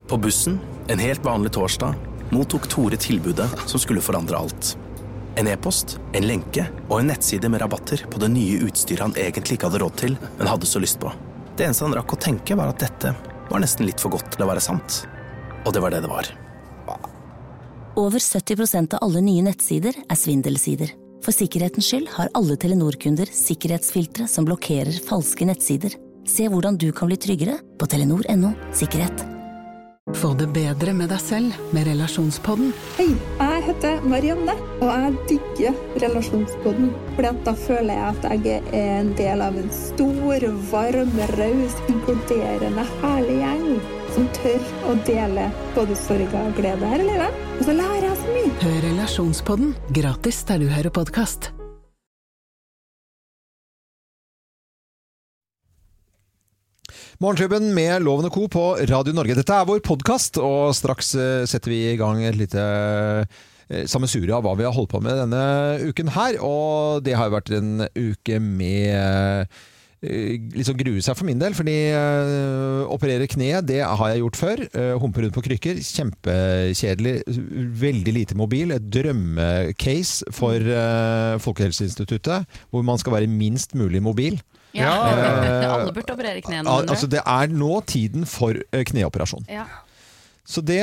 På bussen, en helt vanlig torsdag, mottok Tore tilbudet som skulle forandre alt. En e-post, en lenke og en nettside med rabatter på det nye utstyret han egentlig ikke hadde råd til, men hadde så lyst på. Det eneste han rakk å tenke var at dette var nesten litt for godt til å være sant. Og det var det det var. Over 70% av alle nye nettsider er svindelsider. For sikkerhetens skyld har alle Telenor-kunder sikkerhetsfiltre som blokkerer falske nettsider. Se hvordan du kan bli tryggere på telenor.no/sikkerhet. Få det bedre med deg selv med Relasjonspodden. Hei, jeg heter Marianne, og jeg digger Relasjonspodden. Fordi at da føler jeg at jeg er en del av en stor, varm, raus, inkluderende, herlig gjeng som tør å dele både sorg og glede her i livet. Og så lærer jeg så mye. Hør Relasjonspodden gratis der du hører podcast. Morgenklubben med Loven & Co. på Radio Norge. Dette er vår podcast, og straks setter vi i gang et lite sammensurium av hva vi har holdt på med denne uken her. Og det har jo vært en uke med litt sånn grue seg for min del, fordi operere kne, det har jeg gjort før. Humpe rundt på krykker, kjempekjedelig, veldig lite mobil. Et drømmecase for Folkehelseinstituttet, hvor man skal være minst mulig mobil. Ja, alle burde operere knærne. Altså det er nå tiden for kneoperasjon. Ja. Så det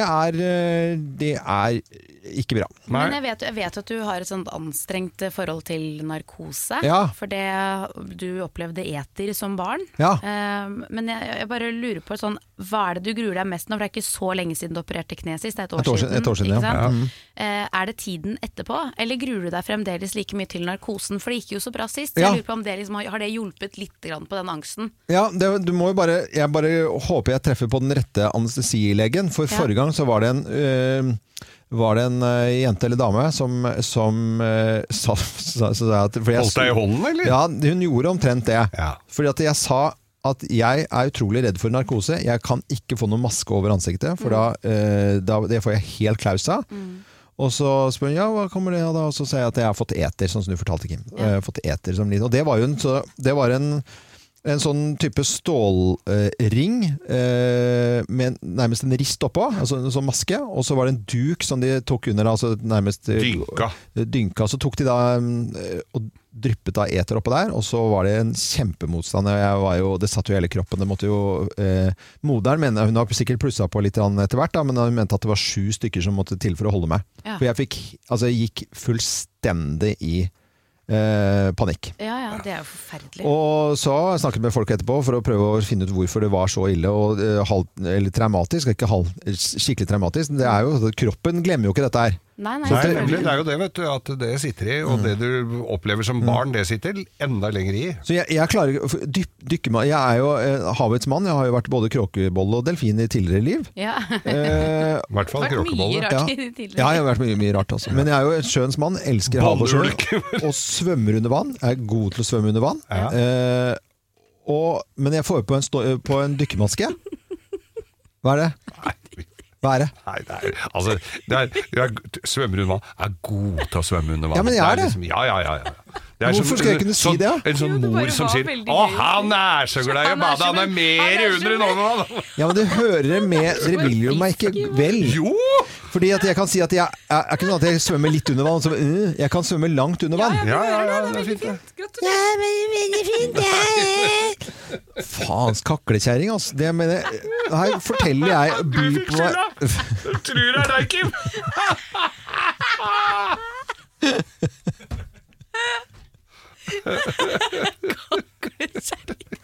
er ikke bra. Men jeg vet at du har et sånt anstrengt forhold til narkose. Ja. For det du opplevde eter som barn. Ja. Men jeg bare lurer på sånn, hva er det du gruer deg mest nå? For det er ikke så lenge siden du opererte kne sist. Det er et år siden, ikke sant? Ja. Er det tiden etterpå? Eller gruer du deg fremdeles like mye til narkosen? For det gikk jo så bra sist. Så jeg lurer på om det liksom, har det hjulpet litt grann på den angsten? Ja, du må jo jeg bare håper jeg treffer på den rette anestesilegen. For forrige gang så var det en jente eller dame som sa at holdt deg i hånden, eller? Ja, hun gjorde omtrent det. Ja. Fordi at jeg sa at jeg er utrolig redd for narkose. Jeg kan ikke få noen maske over ansiktet, for det får jeg helt klaus av. Og så spør hun, hva kommer det av da? Og så sier jeg at jeg har fått eter, sånn som du fortalte, Kim. Jeg har fått eter som liten. Og det var jo en sånn type stålring med nærmest en rist oppå, altså en sånn maske, og så var det en duk som de tok under, altså nærmest dynka, så tok de da og dryppet da eter oppå der, og så var det en kjempemotstand. Det satt jo hele kroppen, det måtte jo moderen mener, hun har sikkert plusset på litt etter hvert, men hun mente at det var 7 stykker som måtte til for å holde meg. Ja. For jeg gikk fullstendig i panikk. Ja, det er jo forferdelig. Og så snakket jeg med folk etterpå for å prøve å finne ut hvorfor det var så ille og eller traumatisk, ikke skikkelig traumatisk. Det er jo, kroppen glemmer jo ikke dette her. Nei, det er jo det, vet du, at det sitter i, og det du opplever som barn, det sitter enda lenger i. Så jeg klarer dykke meg. Jeg er jo havets mann, jeg har jo vært både kråkebolle og delfin i tidligere liv. Ja. I hvert fall kråkebolle. Ja, jeg har vært mye rart altså. Men jeg er jo et sjøens mann, elsker hav og sjø, og svømmer under vann. Jeg er god til å svømme under vann. Ja. Men jeg får på en dykkermaske. Hva er det? Hva er det? Nei, jeg svømmer under vann. Jeg er god til å svømme under vann. Ja, men jeg er det. Liksom, ja. Hvorfor skal jeg kunne si det? En sånn mor som sier han er så glad i å bade, han er mer under enn over vann. Ja, men det hører med, dere vil jo meg ikke vel. Jo! Fordi at jeg kan si at jeg er ikke noe at jeg svømmer litt under vann, jeg kan svømme langt under vann. Ja, det er fint det. Ja, veldig fint det. Faens kaklekjæring, altså. Det mener her forteller jeg by på meg. Jeg tror det er deg, Kim. Kaklekjæring.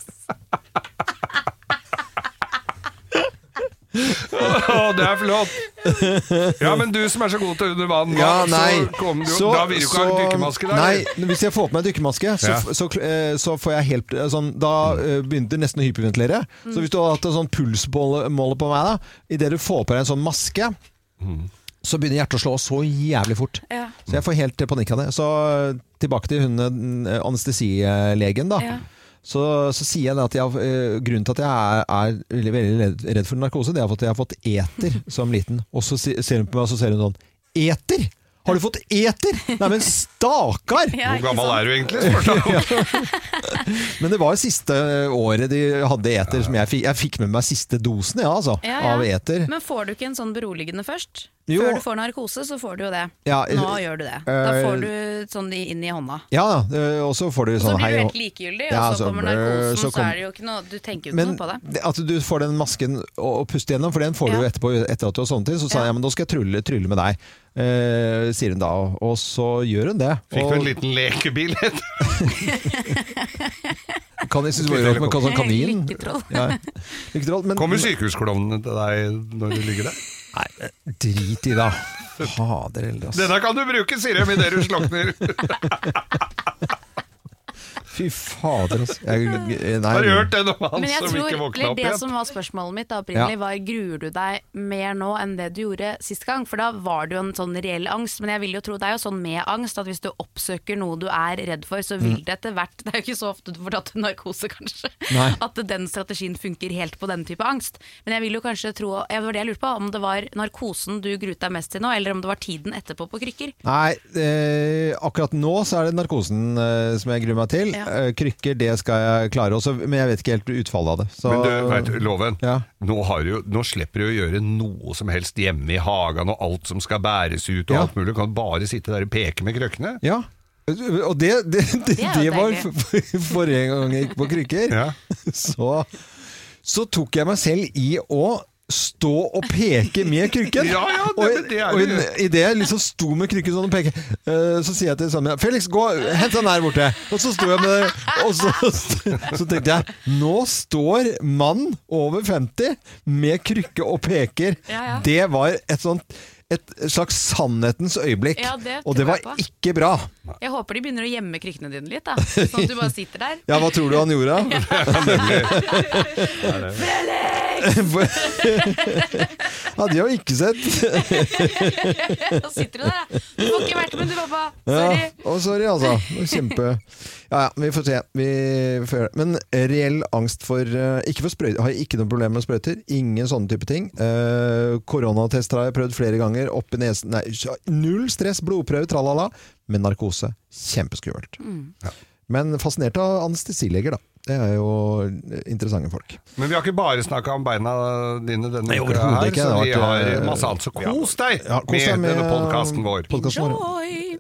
Det er flott. Ja, men du som er så god til under vann, da vil du ikke ha dykkermaske der. Nei, hvis jeg får på meg dykkermaske, så får jeg helt sånn, da begynner det nesten å hyperventilere. Så hvis du har hatt en sånn pulsmåler på meg da, i det du får på deg en sånn maske, så begynner hjertet å slå så jævlig fort. Ja. Så jeg får helt panikk av det. Så tilbake til anestesilegen da. Ja. Så sier jeg at grunnen til at jeg er veldig redd for narkose, det er at jeg har fått eter som liten. Og så ser hun på meg, og så ser hun sånn, eter? Har du fått eter? Nei, men stakar! Hvor gammel er du egentlig? Men det var siste året de hadde eter som jeg fikk med meg siste dosen, av eter. Men får du ikke en sånn beroligende først? Jo. Før du får narkose, så får du jo det. Ja, Nå gjør du det. Da får du sånn inn i hånda. Ja, og så får du sånn så blir du helt likegyldig, og så kommer narkosen, så er det jo ikke noe, du tenker jo ikke noe på det. Men at du får den masken å puste gjennom, for den får du jo etterpå, etter at du har sånn til, så sa jeg, men da skal jeg trylle med deg. Sier hun da, og så gjør hun det. Fikk du en liten lekebil Kan jeg synes det var sånn kanin? Lykketroll. Kommer sykehusklovnene til deg når du ligger der? Nei, drit i da. Fader eldre, ass. Denne kan du bruke, sier de i det du slokner. Fy fader, ass. Har du hørt det om han som ikke våkna opp igjen? Det som var spørsmålet mitt da opprinnelig var, gruer du deg mer nå enn det du gjorde sist gang? For da var det jo en sånn reell angst, men jeg vil jo tro det er jo sånn med angst, at hvis du oppsøker noe du er redd for, så vil det etter hvert, det er jo ikke så ofte du får tatt narkose kanskje, at den strategien funker helt på den type angst. Men jeg vil jo kanskje tro, det var det jeg lurte på, om det var narkosen du gruet deg mest til nå, eller om det var tiden etterpå på krykker? Nei, akkurat nå så er det narkosen som jeg gruer meg til. Krykker, det skal jeg klare også, men jeg vet ikke helt utfallet av det. Så, men du, vet, Loven, nå slipper du å gjøre noe som helst hjemme i hagen, og alt som skal bæres ut, og alt mulig. Du kan bare sitte der og peke med krøkkene. Ja, og det var forrige gang jeg gikk på krykker. Så tok jeg meg selv i å stå og peke med krykken. Og i det jeg liksom sto med krykken sånn og peke, så sier jeg til Samuel, Felix, gå, hent den her borte. Og så sto jeg med det, og så tenkte jeg, nå står mann over 50 med krykke og peker. Det var et slags sannhetens øyeblikk, og det var ikke bra. Jeg håper de begynner å gjemme krykkene dine litt, da. Sånn at du bare sitter der. Ja, hva tror du han gjorde? Hadde jeg jo ikke sett. Da sitter du der, da. Du får ikke vært med, du, pappa. Sorry. Sorry, altså. Kjempe. Ja, vi får se. Men reell angst for ikke for sprøyter. Har jeg ikke noe problem med sprøyter. Ingen sånne type ting. Koronatester har jeg prøvd flere ganger. Opp i nesen. Nei, null stress, blodprøve, tralala. Men narkose, kjempeskummelt. Men fascinert av anestesileger, da. Det er jo interessante folk. Men vi har ikke bare snakket om beina dine denne uka her, så vi har masse annet. Så kos deg med denne podcasten vår. Enjoy!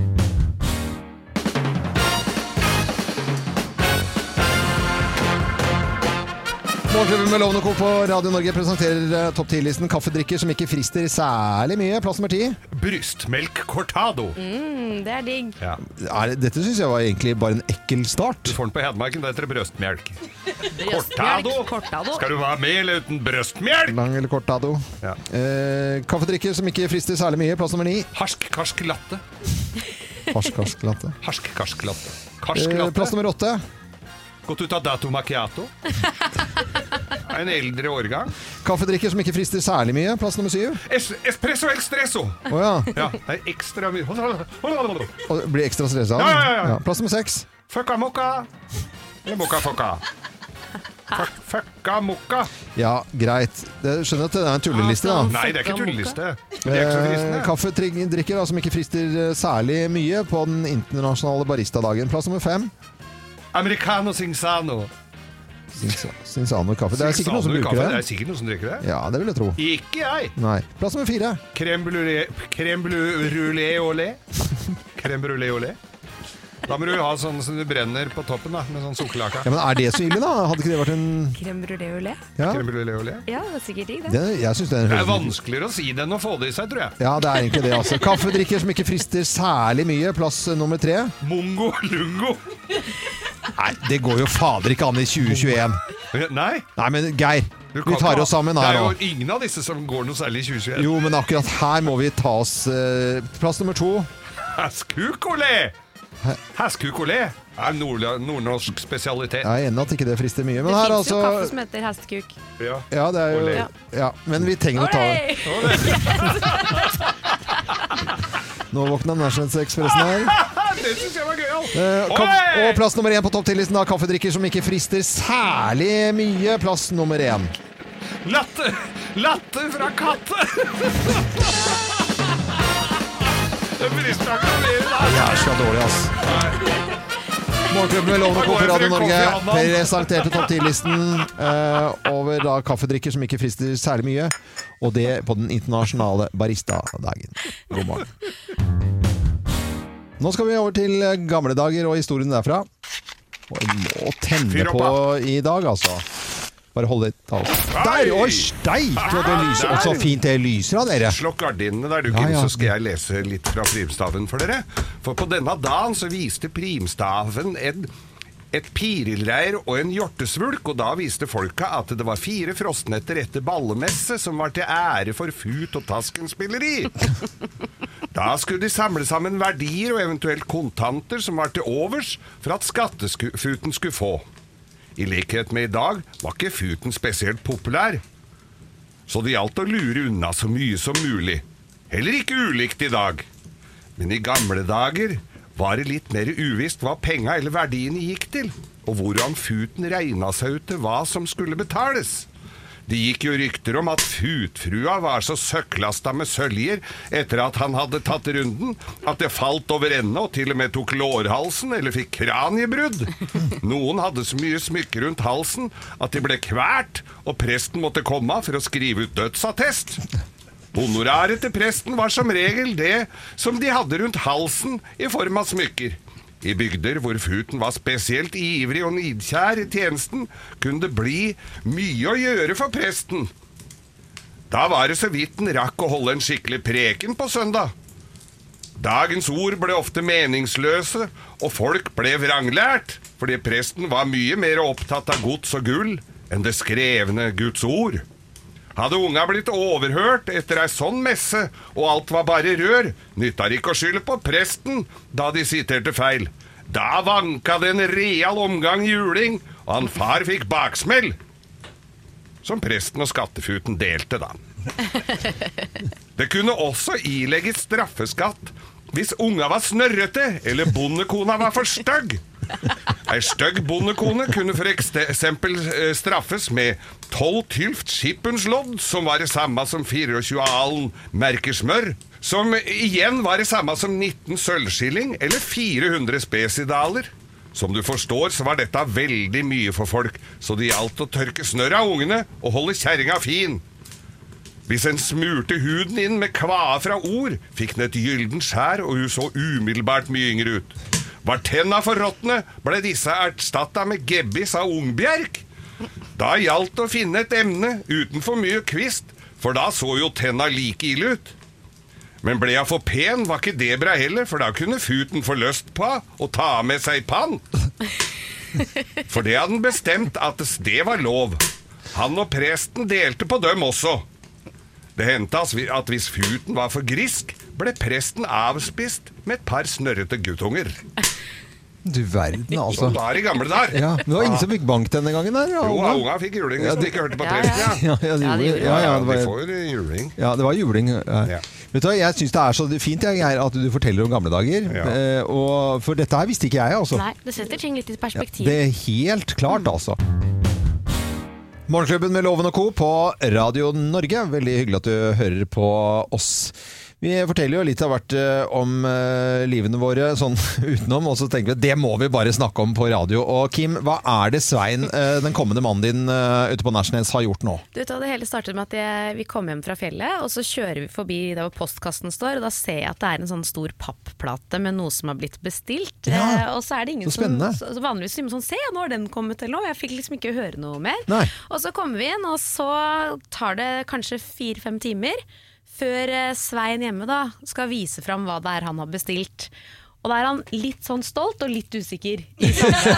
Morgenklubben med Loven og Co. på Radio Norge presenterer topp 10-listen kaffedrikker som ikke frister særlig mye. Plass nummer 10. Brystmelk cortado. Det er digg. Dette synes jeg var egentlig bare en ekkel start. Du får den på Hedmarken, det heter brøstmelk. Cortado. Skal du være med eller uten brøstmelk? Lang eller cortado. Kaffedrikker som ikke frister særlig mye. Plass nummer 9. Harsk-karsk latte. Harsk-karsk latte. Harsk-karsk latte. Plass nummer 8. Gått ut av dato macchiato. En eldre årgang. Kaffedrikker som ikke frister særlig mye. Plass nummer 7. Espresso expresso. Ja, det er ekstra mye. Og det blir ekstra stress av. Ja. Plass nummer 6. Fucka mokka. Eller mokka fucka. Fucka mokka. Ja, greit. Skjønner at det er en tulleliste, da. Nei, det er ikke tulleliste. Det er ikke så fristende. Kaffedrikker som ikke frister særlig mye på den internasjonale baristadagen. Plass nummer 5. Americano Sinsano. Sinsano kaffe. Det er sikkert noen som bruker det. Det er sikkert noen som drikker det. Ja, det vil jeg tro. Ikke jeg. Nei. Plass nummer 4. Crème brûlée au lait. Crème brûlée au lait. Da må du ha sånn som du brenner på toppen da, med sånn sukkerlake. Ja, men er det så ille da? Hadde ikke det vært en... Crème brûlée au lait? Ja. Crème brûlée au lait? Ja, det er sikkert digg det. Jeg synes det er vanskeligere å si det enn å få det i seg, tror jeg. Ja, det er egentlig det, altså. Kaffedrikker som ikke frister særlig mye. Plass nummer 3. Mongo lungo. Nei, det går jo fader ikke an i 2021. Nei, men Geir, vi tar oss sammen her nå. Det er jo ingen av disse som går noe særlig i 2021. Jo, men akkurat her må vi ta oss plass nummer 2. Heskukolé! Heskukolé er nordnorsk spesialitet. Jeg er enig at ikke det frister mye. Men det her finnes altså... jo kaffe som heter hestekuk. Ja, det er jo... Ja, men vi trenger å ta det. Nå våkna Nationals-ekspressen her. Det synes jeg var gøy. Og plass nummer 1 på topp 10-listen av kaffedrikker som ikke frister særlig mye. Plass nummer 1. Latte fra katte. Det frister ikke å mer da. Jeg så dårlig, ass. Morgenklubben med Loven og Co. på Radio Norge presenterte topp 10-listen over da kaffedrikker som ikke frister særlig mye, og det på den internasjonale barista-dagen. God morgen. Nå skal vi over til gamle dager og historien derfra. Og jeg må tenne på i dag, altså. Bare hold litt av. Der! Oi, steik! Det lyser også fint, det lyser av dere. Slokk gardinene der, du, Kim, så skal jeg lese litt fra primstaven for dere. For på denne dagen så viste primstaven et pirilreir og en hjortesvulk, og da viste folka at det var 4 frostnetter etter ballemesse som var til ære for fut og taskenspilleri. Da skulle de samle sammen verdier og eventuelt kontanter som var til overs for at skattefuten skulle få. I likhet med i dag var ikke futen spesielt populær, så det gjaldt å lure unna så mye som mulig. Heller ikke ulikt i dag. Men i gamle dager var det litt mer uvisst hva penga eller verdiene gikk til, og hvordan futen regna seg ut til hva som skulle betales. Det gikk jo rykter om at futfrua var så søkklasta med søljer etter at han hadde tatt runden, at det falt over ende og til og med tok lårhalsen eller fikk kraniebrudd. Noen hadde så mye smykker rundt halsen at de ble kvært, og presten måtte komme for å skrive ut dødsattest. Honoraret til presten var som regel det som de hadde rundt halsen i form av smykker. I bygder hvor futen var spesielt ivrig og nidkjær i tjenesten, kunne det bli mye å gjøre for presten. Da var det så vidt den rakk å holde en skikkelig preken på søndag. Dagens ord ble ofte meningsløse, og folk ble vranglært, fordi presten var mye mer opptatt av gods og gull enn det skrevne Guds ord. Hadde unga blitt overhørt etter ei sånn messe, og alt var bare rør, nyttar ikke å skylde på presten da de siterte feil. Da vanka det en real omgang juling, og han far fikk baksmell. Som presten og skattefuten delte da. Det kunne også ilegges straffeskatt hvis unga var snørrete, eller bondekona var for støgg. Ei støgg bondekone kunne for eksempel straffes med 12 tylft skippunslodd, som var det samme som 24 alen merkesmør, som igjen var det samme som 19 sølvskilling eller 400 spesidaler. Som du forstår, så var dette veldig mye for folk, så det gjaldt å tørke snørr av ungene og holde kjerringa fin. Hvis en smurte huden inn med kvae fra ord, fikk den et gylden skjær, og hun så umiddelbart mye yngre ut. Var tenna forråtne, ble disse erstattet med gebbis av ungbjerk. Da gjaldt å finne et emne uten for mye kvist, for da så jo tenna like ille ut. Men ble jeg for pen, var ikke det bra heller, for da kunne futen få lyst på å ta med seg pant. For det hadde han bestemt at det var lov. Han og presten delte på dem også. Det hendte at hvis futen var for grisk, ble presten avspist med et par snørrete guttunger. Du verden, altså. Sånn var i gamle der. Ja, men det var ingen som fikk bank denne gangen der. Jo, unga fikk juling hvis de ikke hørte på presten. De får juling. Ja, det var juling. Ja. Vet du hva, jeg synes det er så fint at du forteller om gamle dager. Ja. For dette her visste ikke jeg, altså. Nei, det setter ting litt i perspektiv. Det er helt klart, altså. Morgenklubben med Loven og Co. på Radio Norge. Veldig hyggelig at du hører på oss. Vi forteller jo litt av hvert om livene våre sånn utenom, og så tenker vi at det må vi bare snakke om på radio. Og Kim, hva er det Svein, den kommende mannen din ute på Nærsnes, har gjort nå? Du vet, det hele startet med at vi kom hjem fra fjellet, og så kjører vi forbi der hvor postkassen står, og da ser jeg at det er en sånn stor pappplate med noe som har blitt bestilt. Ja, og så er det ingen som vanligvis sier sånn, se, nå har den kommet til nå. Jeg fikk liksom ikke høre noe mer. Nei. Og så kommer vi inn, og så tar det kanskje 4-5 timer før Svein hjemme da skal vise fram hva det er han har bestilt. Og da er han litt sånn stolt og litt usikker i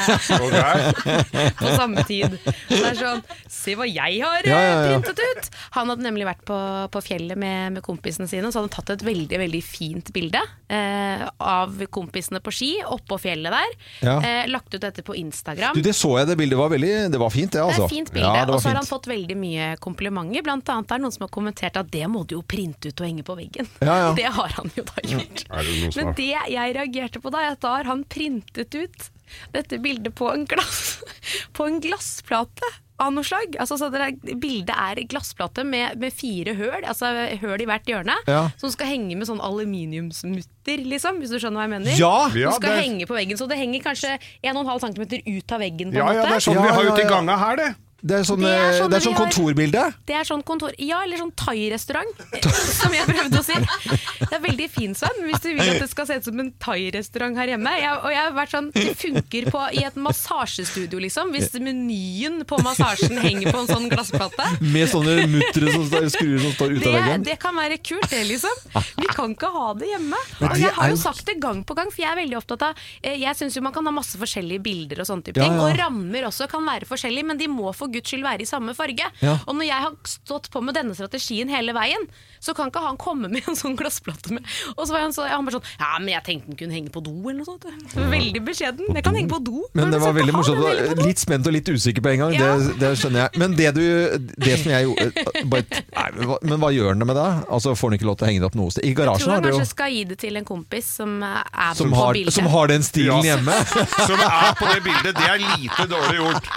på samme tid. Det er sånn, se hva jeg har printet ut. Han hadde nemlig vært på fjellet med kompisene sine, så hadde han tatt et veldig, veldig fint bilde av kompisene på ski oppå fjellet der. Ja. Lagt ut dette på Instagram. Du, det så jeg, det bildet var det var fint det, altså. Det er fint bilde, og så har han fått veldig mye komplimenter. Blant annet er det noen som har kommentert at det må du jo printe ut og henge på veggen. Ja. Det har han jo da gjort. Men det jeg reagerte på da, at da har han printet ut dette bildet på en glassplate av noe slag. Altså, så bildet glassplate med 4 høl, altså høl i hvert hjørne, som skal henge med sånn aluminiumsmutter, liksom, hvis du skjønner hva jeg mener. Som skal henge på veggen, så det henger kanskje 1,5 centimeter ut av veggen på en måte. Ja, det sånn vi har ute i gangen her, det. Det er sånn kontorbilde? Det er sånn kontor, ja, eller sånn thai-restaurant, som jeg prøvde å si. Det er veldig fint, Sven, hvis du vil at det skal se ut som en thai-restaurant her hjemme. Og jeg har vært sånn, det funker i et massasjestudio, liksom, hvis menyen på massasjen henger på en sånn glassplate. Med sånne muttere skruer som står ut av veggen? Det kan være kult, det, liksom. Vi kan ikke ha det hjemme. Og jeg har jo sagt det gang på gang, for jeg er veldig opptatt av, jeg synes jo man kan ha masse forskjellige bilder og sånne type ting, og rammer også kan være forskjellige, men de må for Guds skyld være i samme farge. Og når jeg har stått på med denne strategien hele veien, så kan ikke han komme med en sånn glassplate med. Og så var han bare sånn, ja, men jeg tenkte den kunne henge på do eller noe sånt. Veldig beskjeden. Jeg kan henge på do. Men det var veldig morsomt. Litt spent og litt usikker på en gang. Det skjønner jeg. Men det som jeg gjorde, men hva gjør den med det? Altså får den ikke lov til å henge det opp noe sted? I garasjen? Jeg tror han kanskje skal gi det til en kompis som på bildet. Som har den stilen hjemme. Som på det bildet. Det er lite dårlig gjort.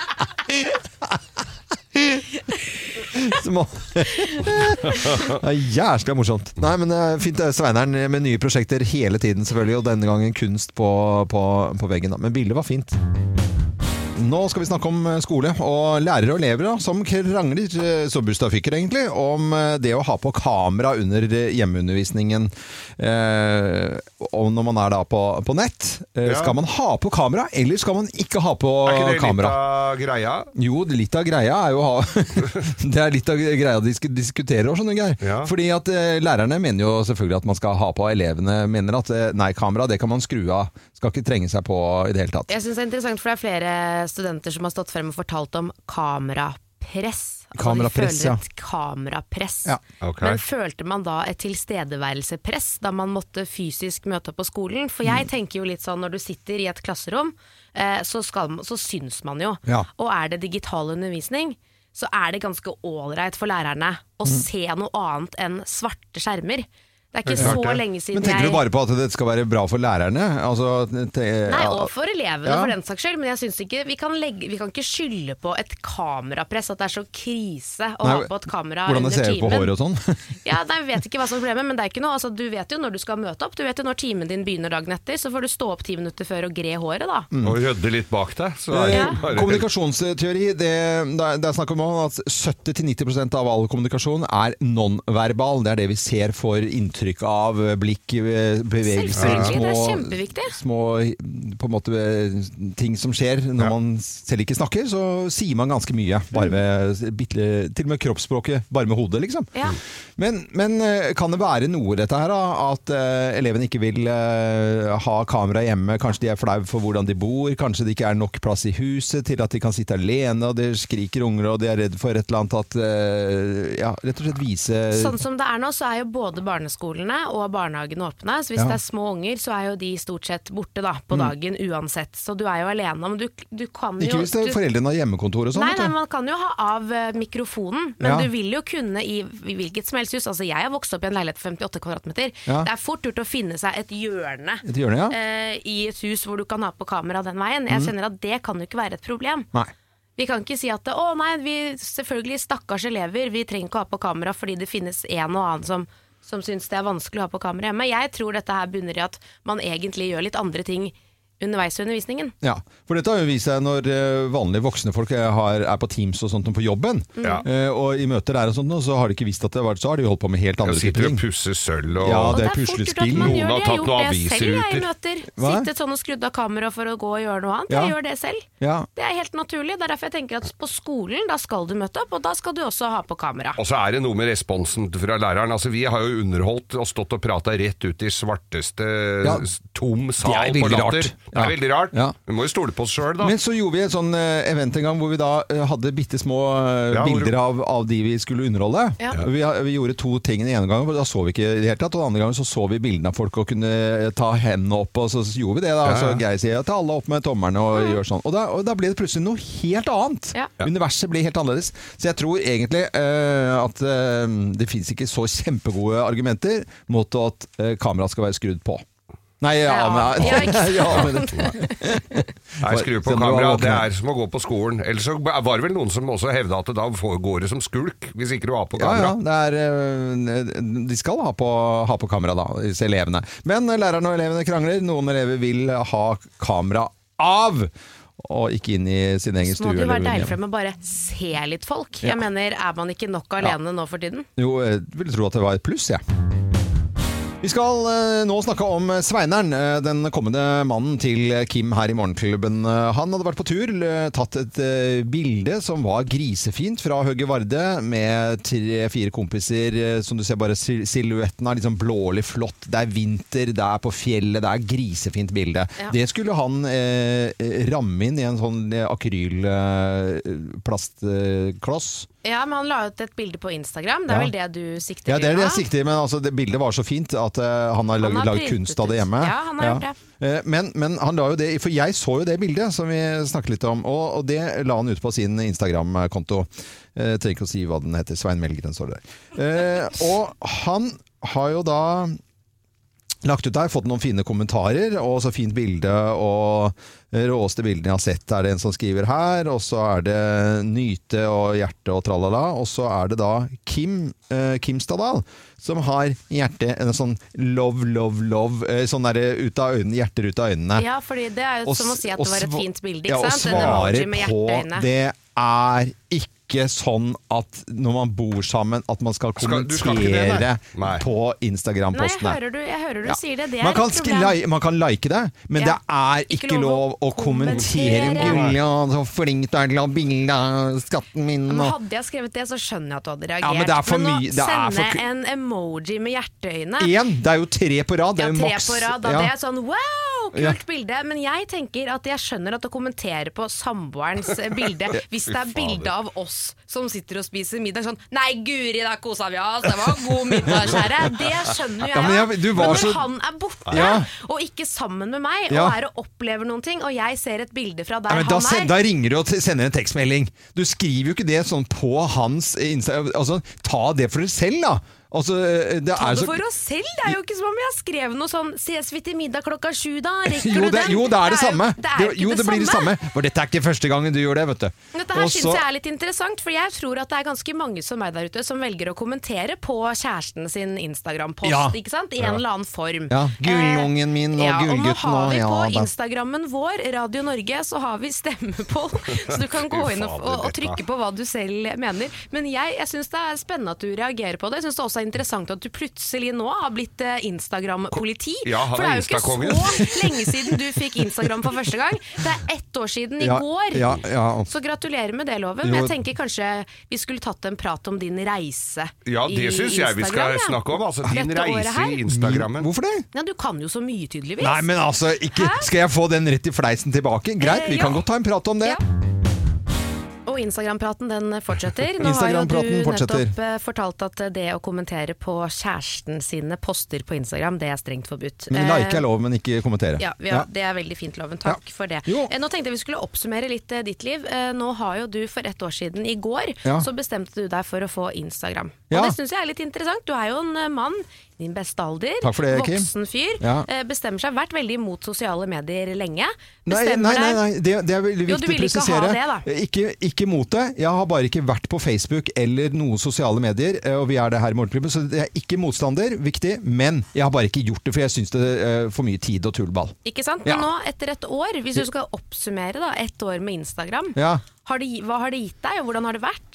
Jævlig morsomt. Nei, men fint Sveineren med nye prosjekter hele tiden selvfølgelig, og denne gangen kunst på veggen da. Men bildet var fint. Nå skal vi snakke om skole og lærere og elever da, som krangler så busta fyker egentlig om det å ha på kamera under hjemmeundervisningen og når man da på nett. Skal man ha på kamera, eller skal man ikke ha på kamera? Er ikke det litt av greia? Jo, litt av greia er jo å ha det er litt av greia de diskuterer og sånne greier. Fordi at lærerne mener jo selvfølgelig at man skal ha på, elevene mener at nei, kamera det kan man skru av, skal ikke trenge seg på i det hele tatt. Jeg synes det er interessant, for det er flere studenter som har stått frem og fortalt om kamerapress. Kamerapress, de føler et kamerapress. Men følte man da et tilstedeværelsepress da man måtte fysisk møte opp på skolen? For jeg tenker jo litt sånn, når du sitter i et klasserom, så syns man jo. Og er det digital undervisning, så er det ganske ålreit for lærerne å se noe annet enn svarte skjermer. Det er ikke så lenge siden. Men tenker du bare på at det skal være bra for lærerne? Altså, nei, og for elevene for den saks skyld, men jeg synes ikke vi kan ikke skylde på et kamerapress, at det er så krise å ha på et kamera hvordan under timen. Hvordan det ser på håret og sånn? Ja, jeg vet ikke hva som er problemet, men det er ikke noe, altså, du vet jo når du skal møte opp, du vet jo når timen din begynner dagen etter, så får du stå opp 10 minutter før og gre håret da. Og rødde litt bak deg. Kommunikasjonsteori, det er snakk om at 70-90% av all kommunikasjon er non-verbal, det er det vi ser for inntrykk av blikk, bevegelser, små på en måte ting som skjer når man selv ikke snakker, så sier man ganske mye bare med til og med kroppsspråket, bare med hodet liksom. Men kan det være noe dette her da, at elevene ikke vil ha kamera hjemme, kanskje de er flau for hvordan de bor, kanskje det ikke er nok plass i huset til at de kan sitte alene, og det skriker unger og de er redd for et eller annet at rett og slett vise sånn som det er nå, så er jo både barneskolene og barnehagen åpne, så hvis det er små unger så er jo de stort sett borte da på dagen uansett, så du er jo alene, men du kan jo... Ikke hvis det er foreldrene har hjemmekontor og sånt. Nei, man kan jo ha av mikrofonen, men du vil jo kunne i hvilket som helst hus, altså jeg har vokst opp i en leilighet på 58 kvadratmeter, det er fort gjort å finne seg et hjørne i et hus hvor du kan ha på kamera den veien. Jeg kjenner at det kan jo ikke være et problem. Nei. Vi kan ikke si at vi selvfølgelig stakkars elever, vi trenger ikke ha på kamera fordi det finnes en og annen som synes det er vanskelig å ha på kamera hjemme. Jeg tror dette her bunner i at man egentlig gjør litt andre ting underveis i undervisningen. Ja, for dette har jo vist seg når vanlige voksne folk er på Teams og sånt på jobben, og i møter der og sånt, så har de ikke visst at det var så har de holdt på med helt andre typer ting. Sitter og pusser sølv og... Ja, det er puslespill. Noen har tatt noen aviser ut. Jeg møter. Sittet sånn og skrudd av kamera for å gå og gjøre noe annet. Jeg gjør det selv. Det er helt naturlig. Det er derfor jeg tenker at på skolen, da skal du møte opp, og da skal du også ha på kamera. Og så er det noe med responsen fra læreren. Altså, vi har jo underholdt og stått og pratet rett ut i svarteste tom sal på latter. Det er veldig rart. Vi må jo stole på oss selv da. Men så gjorde vi et sånn event en gang hvor vi da hadde bittesmå bilder av de vi skulle underholde. Vi gjorde 2 ting i ene gang, da så vi ikke i det hele tatt, og andre gang så vi bildene av folk og kunne ta hendene opp, og så gjorde vi det da. Så Geir sier ta alle opp med tommerne og gjør sånn. Og da ble det plutselig noe helt annet. Universet ble helt annerledes. Så jeg tror egentlig at det finnes ikke så kjempegode argumenter mot at kameraet skal være skrudd på. Nei, Nei, skru på kamera, det som å gå på skolen. Ellers så var det vel noen som også hevdet at da går det som skulk, hvis ikke du har på kamera. De skal ha på kamera da, disse elevene. Men lærerne og elevene krangler. Noen elever vil ha kamera av, og ikke inn i sin egen stue. Så må det jo være deilig for dem å bare se litt folk. Jeg mener, er man ikke nok alene nå for tiden? Jo, jeg vil tro at det var et pluss, Vi skal nå snakke om Sveineren, den kommende mannen til Kim her i Morgenklubben. Han hadde vært på tur, tatt et bilde som var grisefint fra Høge Varde, med 3-4 kompiser, som du ser bare silhuetten av, liksom blålig flott. Det vinter, det på fjellet, det grisefint bilde. Ja. Det skulle han ramme inn i en sånn akrylplastkloss. Ja, men han la ut et bilde på Instagram. Det vel det du sikter til? Ja, det det jeg sikter, men altså, det bildet var så fint at han har laget kunst av det hjemme. Ja, han har gjort det. Men han la jo det, for jeg så jo det bildet som vi snakket litt om, og det la han ut på sin Instagram-konto. Jeg trenger ikke å si hva den heter, Svein Melgren står der. Og han har jo da lagt ut der, fått noen fine kommentarer, og så fint bilde, og råeste bildene jeg har sett, det en som skriver her, og så det nyte og hjerte og tralala, og så det da Kim Stadal, som har hjerte, en sånn love, sånn der ut av øynene, hjerter ut av øynene. Ja, fordi det jo som å si at det var et fint bilde, ikke sant? Og svare på, det ikke sånn at når man bor sammen at man skal kommentere på Instagram-postene. Nei, jeg hører du sier det. Det man kan like det, men det ikke lov å kommentere. Så flink du til å ha bilde av skatten min. Men hadde jeg skrevet det, så skjønner jeg at du hadde reagert. Ja, men det for men mye. Sende en emoji med hjerteøyne. Det jo 3 på rad. Det jo maks. 3 på rad, da det sånn wow, kult bilde. Men jeg tenker at jeg skjønner at å kommentere på samboerens bilde, hvis det bilde av oss som sitter og spiser middag sånn, nei guri, da kosa vi oss, det var god middag, kjære. Det skjønner jeg. Men når han borte, og ikke sammen med meg, og og opplever noen ting, og jeg ser et bilde fra der han Da ringer du og sender en tekstmelding. Du skriver jo ikke det sånn på hans Instagram. Altså, ta det for deg selv, da. Altså, ta det for oss selv, det jo ikke som om jeg har skrevet noe sånn ses vi til middag 7 da, rekker du den? Jo, det det samme. Det blir det samme. For dette ikke første gangen du gjør det, vet du. Dette her synes jeg litt interessant, for jeg tror at det ganske mange som meg der ute som velger å kommentere på kjæresten sin Instagram-post, ikke sant? I en eller annen form. Ja, gullungen min og gullgutten. Og nå har vi på Instagrammen vår, Radio Norge, så har vi stemmepoll, så du kan gå inn og trykke på hva du selv mener. Men jeg synes det spennende at du reagerer på det. Jeg synes det også interessant at du plutselig nå har blitt Instagram-politi. For det jo ikke så lenge siden du fikk Instagram for første gang. Det 1 år siden i går. Så gratulerer med det, Loven. Men jeg tenker kanskje vi skulle tatt en prat om din reise i Instagram. Ja, det synes jeg vi skal snakke om. Altså din reise i Instagrammen. Hvorfor det? Ja, du kan jo så mye tydeligvis. Nei, men altså, skal jeg få den rett i fleisen tilbake? Greit, vi kan godt ta en prat om det. Og Instagram-praten den fortsetter. Nå har jo du nettopp fortalt at det å kommentere på kjæresten sine poster på Instagram, det strengt forbudt. Men like lov, men ikke kommentere. Ja, det veldig fint, Loven. Takk for det. Nå tenkte jeg vi skulle oppsummere litt ditt liv. Nå har jo du for 1 år siden i går, så bestemte du deg for å få Instagram. Og det synes jeg litt interessant. Du jo en mann din beste alder, voksen fyr, bestemmer seg, vært veldig imot sosiale medier lenge. Nei, det veldig viktig å presisere. Ikke mot det. Jeg har bare ikke vært på Facebook eller noen sosiale medier, og vi det her i Morgenklubben, så jeg ikke motstander, viktig, men jeg har bare ikke gjort det, for jeg synes det for mye tid og tullball. Ikke sant? Men nå, etter 1 år, hvis du skal oppsummere da, 1 år med Instagram, hva har det gitt deg, og hvordan har det vært?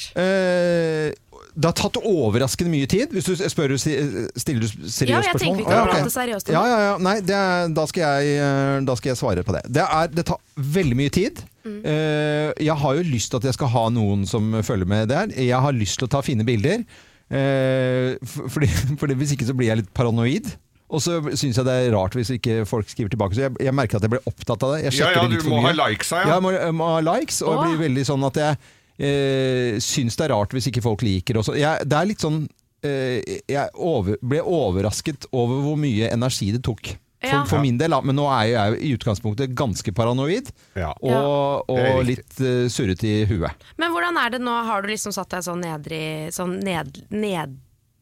Det har tatt overraskende mye tid, hvis du stiller du seriøst spørsmål. Ja, jeg tenker vi kan prate seriøst om det. Nei, da skal jeg svare på det. Det tar veldig mye tid. Jeg har jo lyst til at jeg skal ha noen som følger med der. Jeg har lyst til å ta fine bilder, fordi hvis ikke så blir jeg litt paranoid. Og så synes jeg det rart hvis ikke folk skriver tilbake. Så jeg merker at jeg blir opptatt av det. Jeg sjekker det litt for mye. Du må ha likes, jeg må ha likes, og jeg blir veldig sånn at jeg synes det rart hvis ikke folk liker. Det litt sånn jeg ble overrasket over hvor mye energi det tok. For min del, men nå jeg i utgangspunktet ganske paranoid og litt surret i huet. Men hvordan det nå? Har du liksom satt deg sånn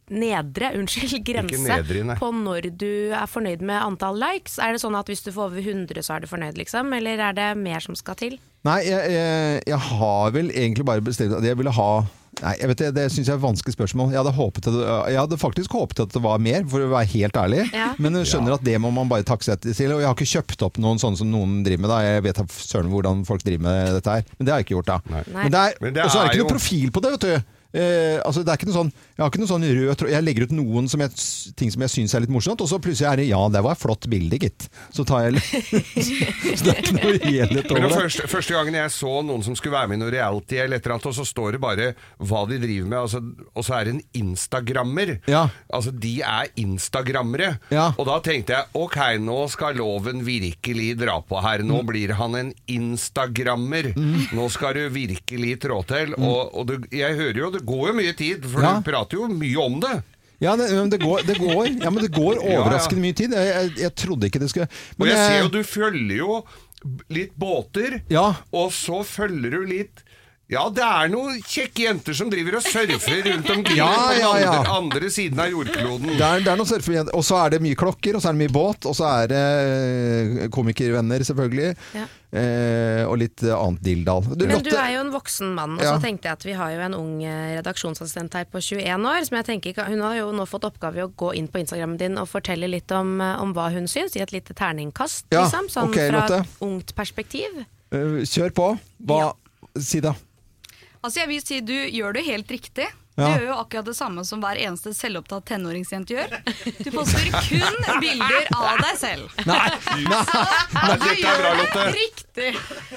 grense på når du er fornøyd med antall likes? Er det sånn at hvis du får over 100 så er du fornøyd liksom, eller er det mer som skal til? Nei, jeg har vel egentlig bare bestemt at jeg ville ha... Nei, jeg vet det synes jeg er et vanskelig spørsmål. Jeg hadde faktisk håpet at det var mer, for å være helt ærlig. Ja. Men jeg skjønner at det må man bare takke seg til. Og jeg har ikke kjøpt opp noen sånne som noen driver med da. Jeg vet søren hvordan folk driver med dette her. Men det har jeg ikke gjort da. Nei. Men og så er det ikke noe profil på det, vet du. Altså det er ikke noe sånn, jeg har ikke noe sånn rød tråd. Jeg legger ut noen ting som jeg synes er litt morsomt, og så plutselig er det, ja, det var et flott bilde, gitt. Så tar jeg så det er ikke noe helhet over det. Første gangen jeg så noen som skulle være med i noe reality eller et eller annet, og så står det bare hva de driver med, altså, og så er det en Instagrammer. Ja. Altså, de er Instagrammere. Ja. Og da tenkte jeg, ok, nå skal loven virkelig dra på her. Nå blir han en Instagrammer. Nå skal du virkelig trå til. Og jeg hører jo, det går jo mye tid, for du prater jo mye om det. Ja, det går overraskende mye tid. Jeg trodde ikke det skulle... Men og jeg ser jo, du følger jo litt båter, og så følger du litt... Ja, det er noen kjekke jenter som driver og surfer rundt omkring på andre siden av jordkloden. Det er noen surfer, og så er det mye klokker, og så er det mye båt, og så er det komikervenner selvfølgelig, og litt annet dildal. Men du er jo en voksen mann, og så tenkte jeg at vi har jo en ung redaksjonsassistent her på 21 år, som jeg tenker, hun har jo nå fått oppgave å gå inn på Instagrammen din og fortelle litt om hva hun syns, i et lite terningkast, liksom, sånn fra et ungt perspektiv. Kjør på. Si da. Altså jeg vil si, du gjør det helt riktig. Du gjør jo akkurat det samme som hver eneste selvopptatt tenåringsjente gjør. Du poster kun bilder av deg selv. Nei. Så du gjør det riktig.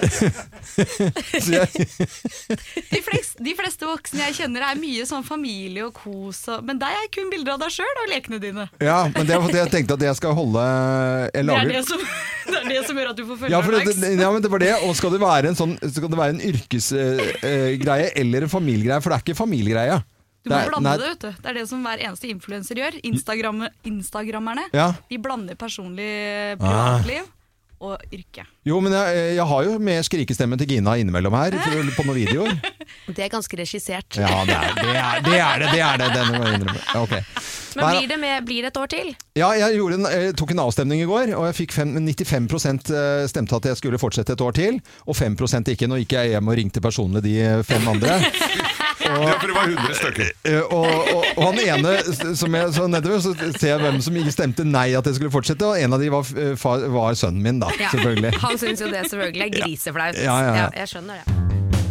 De fleste voksne jeg kjenner er mye sånn familie og kos, men deg er kun bilder av deg selv og lekene dine. Ja, men det er fordi jeg tenkte at jeg skal holde... Det er det som gjør at du får følge deg. Ja, men det var det. Og skal det være en yrkesgreie eller en familiegreie? For det er ikke familiegreie. Du må blande det, vet du. Det er det som hver eneste influencer gjør. Instagrammerne, de blander personlig privatliv og yrke. Jo, men jeg har jo med skrikestemmen til Gina innimellom her på noen videoer. Det er ganske regissert. Ja, det er det. Den må jeg innrømme. Okay. Men blir det et år til? Ja, jeg tok en avstemning i går, og jeg fikk 95% stemte at jeg skulle fortsette et år til, og 5% ikke. Nå gikk jeg hjem og ringte personlig de 5 andre. For det var 100 stykker. Og han ene som jeg så nedover, så ser jeg hvem som stemte nei at jeg skulle fortsette, og en av de var sønnen min da, selvfølgelig. Han synes jo det selvfølgelig er griseflaut. Ja, jeg skjønner det.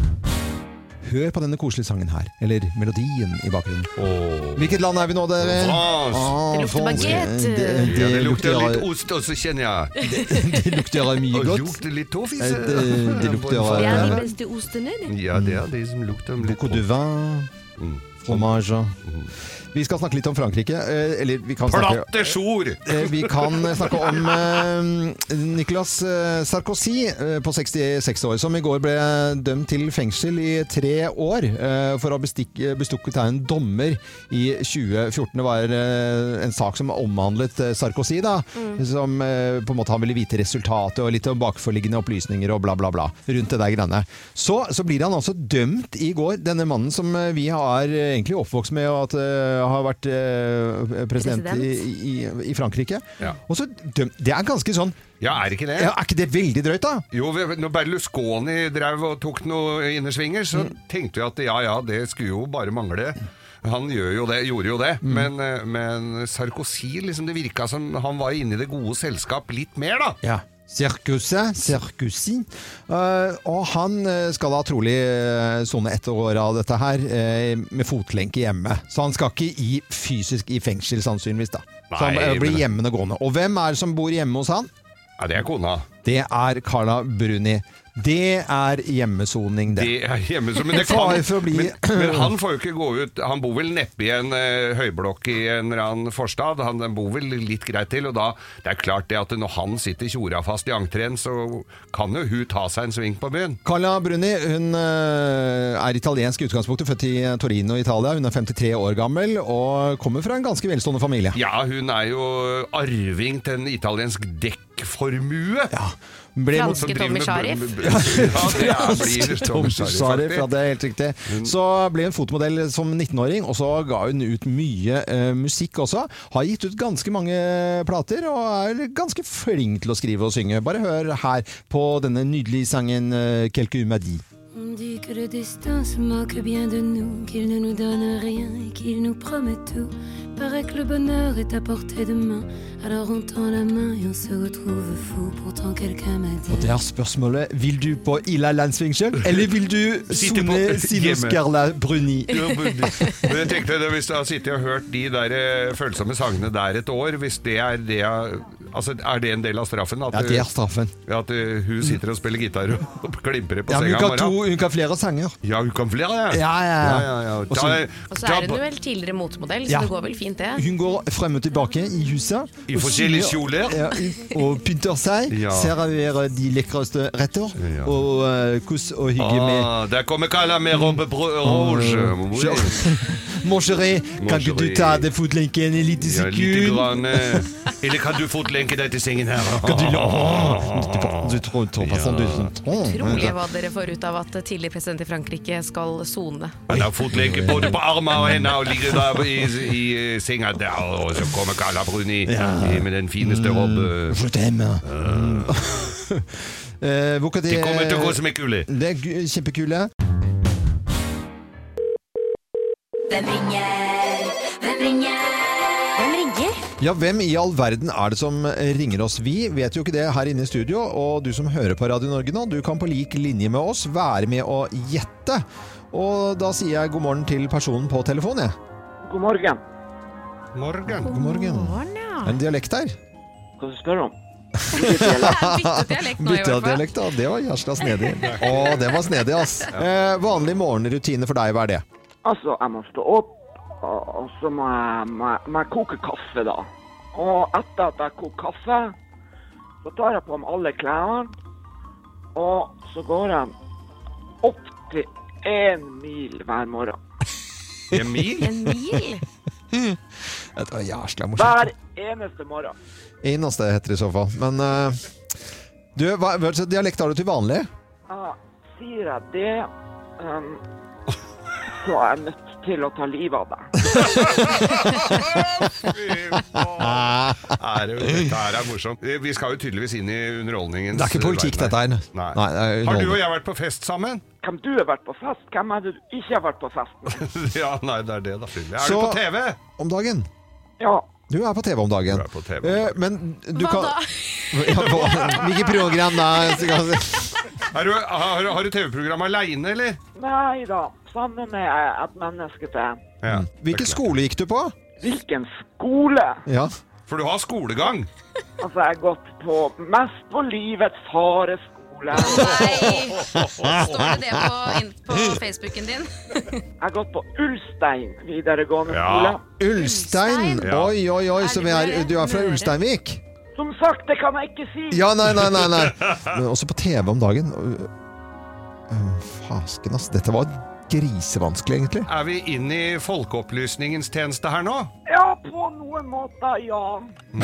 Hør på denne koselige sangen her, eller melodien i bakgrunnen. Hvilket land er vi nå, dere? Det lukter baguette. Det lukter litt ost, og så kjenner jeg. Det lukter mye godt. Og lukter litt toffis. Det lukter... Det er de beste ostene. Ja, det er det som lukter litt. Beaucoup de vin, fromage... Vi skal snakke litt om Frankrike. Eller vi kan snakke, vi kan snakke om Nicolas Sarkozy på 66 år, som i går ble dømt til fengsel i 3 år for å ha bestukket av en dommer i 2014. Det var en sak som omhandlet Sarkozy, da, som på en måte han ville vite resultatet og litt bakforliggende opplysninger og bla bla bla rundt det der greiene. Så blir han altså dømt i går, denne mannen som vi har egentlig oppvokst med at har vært president i Frankrike. Ja. Og så det er ganske sånn. Ja, er ikke det? Ja, er ikke det veldig drøyt da? Jo, når Berlusconi drev og tok noe innersvinger, så tenkte vi at ja, det skulle jo bare mangle. Han gjorde jo det, men Sarkozy, liksom, det virket som han var inne i det gode selskap litt mer da. Ja. Sarkozy. Og han skal da trolig sone 1 år av dette her med fotlenke hjemme. Så han skal ikke fysisk i fengsel sannsynligvis da. Så han blir hjemmene gående. Og hvem er det som bor hjemme hos han? Ja, det er kona. Det er Carla Bruni. Det er hjemmesoning, det. Det er hjemmesoning, men det kan... Men han får jo ikke gå ut. Han bor vel neppe i en høyblokk i en eller annen forstad. Han bor vel litt greit til, og da det er klart det at når han sitter tjora fast i entreen, så kan jo hun ta seg en sving på byen. Carla Bruni, hun er italiensk utgangspunkt, født i Torino, Italia. Hun er 53 år gammel og kommer fra en ganske velstående familie. Ja, hun er jo arving til en italiensk dekkformue. Ja. Franske Tommy Sharif. Ja, det blir Tommy Sharif, ja, det helt riktig. Så ble hun fotomodell som 19-åring, og så ga hun ut mye musikk også. Har gitt ut ganske mange plater, og er ganske flink til å skrive og synge. Bare hør her på denne nydelige sangen Quelques m'a dit. On dit que le destin se moque bien de nous, qu'il ne nous donne rien et qu'il nous promet tout. Paraît que le bonheur est à portée de main, alors on tend la main et on se retrouve fou, pourtant quelqu'un m'a dit. Og det spørsmålet, vil du på Ila landsfengsel, eller vil du sone Sinus Carla Bruni? Men jeg tenkte, hvis du har sittet og hørt de der følsomme sangene der et år, hvis det det altså, det en del av straffen? At, ja, det straffen. At hun sitter og spiller gitar og klimper på senga om morgenen. Hun kan flere sanger. Ja, hun kan flere, ja. Og så hun vel tidligere motemodell, så det går vel fint det. Hun går frem og tilbake i huset. I forskjellige kjoler. Ja, og pynter seg, serverer de lekreste retter, og kos og hygge med. Der kommer Carla med robe rouge. Mon chéri, kan du ta det fotlenken i lite sekund? Ja, lite grann. Eller kan du fotlenke deg til sengen her? Du tror sånn. Utrolig hva dere får ut av at tidligere president i Frankrike skal sone. Han har fotlenke både på armer og hender og ligger der i senga der, og så kommer Carla Bruni med den fineste robbe. De kommer til å gå som kule. Det kjempekule. Hvem ringer? Hvem ringer? Hvem ringer? Ja, hvem i all verden det som ringer oss? Vi vet jo ikke det her inne i studio, og du som hører på Radio Norge nå, du kan på lik linje med oss være med å gjette. Og da sier jeg god morgen til personen på telefonen, God morgen. God morgen. En dialekt her? Hva spør du om? Byttedialekt, ja. Det var jævla snedig. Det var snedig, ass. Vanlig morgenrutine for deg, hva det? Altså, jeg må stå opp, og så må jeg koke kaffe da. Og etter at jeg koker kaffe, så tar jeg på meg alle klærne, og så går jeg opp til 1 mil hver morgen. 1 mil? 1 mil? Det var jævla morsomt. Hver eneste morgen. Eneste heter det i så fall. Men du, hva dialekt har du til vanlig? Ja, sier jeg det, så er jeg nødt til å ta livet av deg. Dette her morsomt. Vi skal jo tydeligvis inn i underholdningens. Det ikke politikk dette her. Nei. Har du og jeg vært på fest sammen? Hvem du har vært på fest? Hvem det du ikke har vært på fest? Ja, nei, det det da. Er du på TV? Om dagen? Ja. Du på TV om dagen. Du på TV om dagen. Men du hva kan... da? Hvilke program da? Har du TV-program alene, eller? Nei da. Sammen med et menneske til. Ja. Hvilken skole gikk du på? Hvilken skole? Ja. For du har skolegang. Altså, jeg har gått på mest på livets harde skole. Nei, står det på Facebooken din? Jeg har gått på Ulstein videregående skole. Ulstein? Oi, så du fra Ulsteinvik? Som sagt, det kan jeg ikke si. Ja, nei. Men også på TV om dagen. Fasken, ass. Dette var grisevanskelig, egentlig. Er vi inne i folkeopplysningens tjeneste her nå? Ja, på noen måter, ja.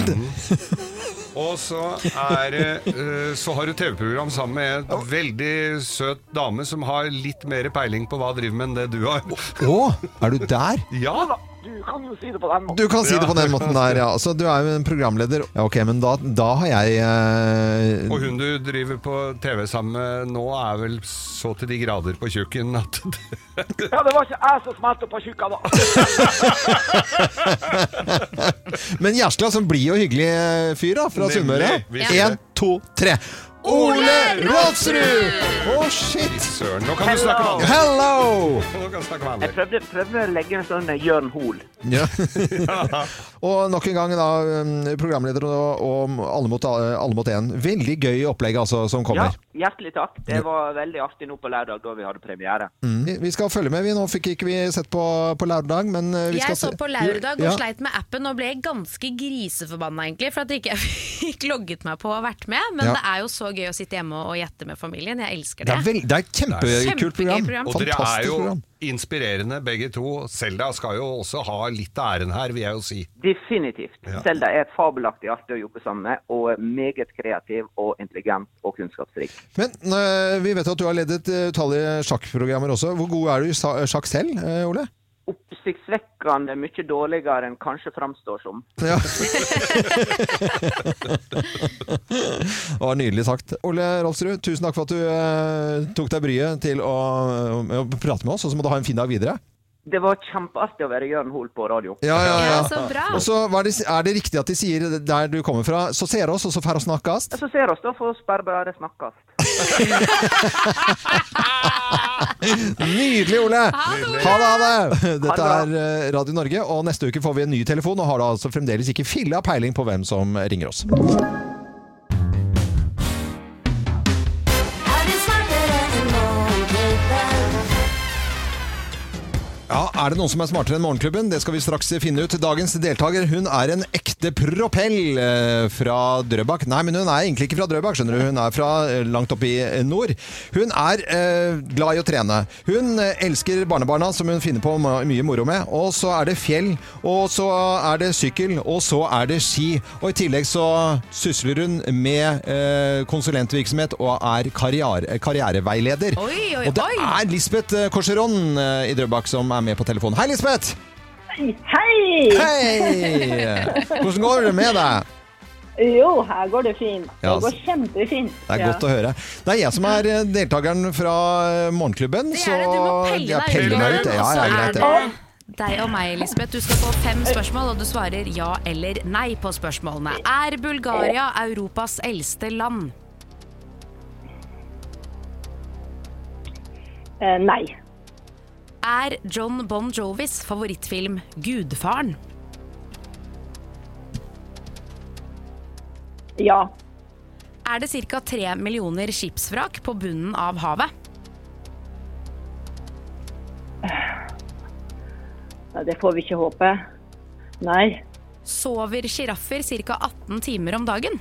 Og så så har du TV-program sammen med en veldig søt dame som har litt mer peiling på hva driver med enn det du har. Er du der? Ja da. Du kan jo si det på den måten. Du kan si det på den måten der, ja. Så du jo en programleder. Ja, ok, men da har jeg... Og hun du driver på TV sammen med nå vel så til de grader på tjukken at... Ja, det var ikke jeg som smelte på tjukka da. Men Gjersla som blir jo hyggelig fyr da, fra Sunnmøre. 1, 2, 3. Ole Rådsrud! Shit! Søren, nå kan du snakke vanlig. Hello! Nå kan du snakke vanlig. Jeg prøvde å legge en sånn Jørn Hol. Ja. Og nok en gang da, programleder og alle mot en. Veldig gøy opplegg altså, som kommer. Ja, hjertelig takk. Det var veldig artig nå på lørdag da vi hadde premiere. Vi skal følge med. Nå fikk ikke vi sett på lørdag, men vi skal Jeg så på lørdag og sleit med appen og ble ganske griseforbanna egentlig, for at jeg ikke fikk logget meg på og vært med. Men det jo så gøy å sitte hjemme og gjette med familien. Jeg elsker det. Det er et kjempekult program. Og dere er jo inspirerende begge to. Selda skal jo også ha litt av æren her, vil jeg jo si. Definitivt. Selda er et fabelaktig artig å jobbe sammen med, og meget kreativ og intelligent og kunnskapsrik. Men vi vet at du har ledet utallige sjakkprogrammer også. Hvor god er du i sjakk selv, Ole? Oppsiktsvekkende mye dårligere enn kanskje framstår som. Ja. Det var nydelig sagt. Ole Rolfsrud, tusen takk for at du tok deg bryet til å prate med oss, og så må du ha en fin dag videre. Det var kjempeartig å være Jørn Hoel på radio. Ja. Så bra. Og så er det riktig at de sier der du kommer fra, så ser oss, og så får oss snakkast? Ja, så ser oss, da får oss bare snakkast. Nydelig, Ole! Ha det! Dette er Radio Norge, og neste uke får vi en ny telefon, og har da altså fremdeles ikke fille av peiling på hvem som ringer oss. Ja, er det noen som er smartere enn Morgenklubben? Det skal vi straks finne ut. Dagens deltaker, hun er en ekte propell fra Drøbak. Nei, men hun er egentlig ikke fra Drøbak, skjønner du. Hun er fra langt opp i nord. Hun er glad i å trene. Hun elsker barnebarna, som hun finner på mye moro med. Og så er det fjell, og så er det sykkel, og så er det ski. Og i tillegg så sysler hun med konsulentvirksomhet og er karriereveileder. Og det er Lisbeth Korseron i Drøbak som er med på telefonen. Hei, Lisbeth! Hei! Hei! Hvordan går det med deg? Jo, her går det fint. Det går kjempefint. Det er godt å høre. Det er jeg som er deltakeren fra Morgenklubben, så jeg peller meg ut. Ja, greit det. Deg og meg, Lisbeth. Du skal få 5 spørsmål, og du svarer ja eller nei på spørsmålene. Er Bulgaria Europas eldste land? Nei. Er John Bon Jovis favorittfilm Gudfaren? Ja. Er det ca. 3 millioner skipsvrak på bunnen av havet? Det får vi ikke håpe. Nei. Sover giraffer ca. 18 timer om dagen?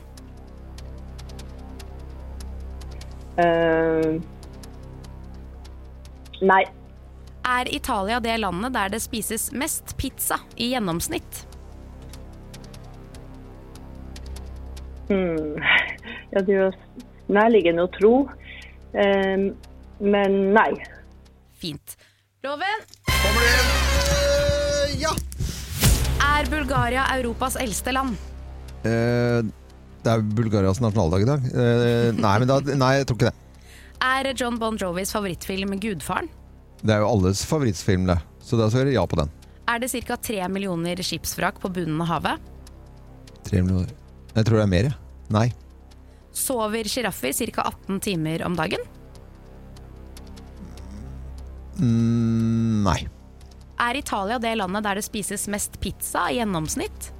Nei. Er Italia det landet der det spises mest pizza i gjennomsnitt? Ja, det er jo nærliggende å tro, men nei. Fint. Loven? Kommer det igjen? Ja! Er Bulgaria Europas eldste land? Det er Bulgarias nasjonaldag i dag. Nei, jeg tror ikke det. Er John Bon Jovis favorittfilm Gudfaren? Det er jo alles favorittfilm, det. Så da svarer jeg ja på den. Er det ca. 3 millioner skipsvrak på bunnen av havet? 3 millioner. Jeg tror det er mer, ja. Nei. Sover giraffer ca. 18 timer om dagen? Nei. Er Italia det landet der det spises mest pizza i gjennomsnitt?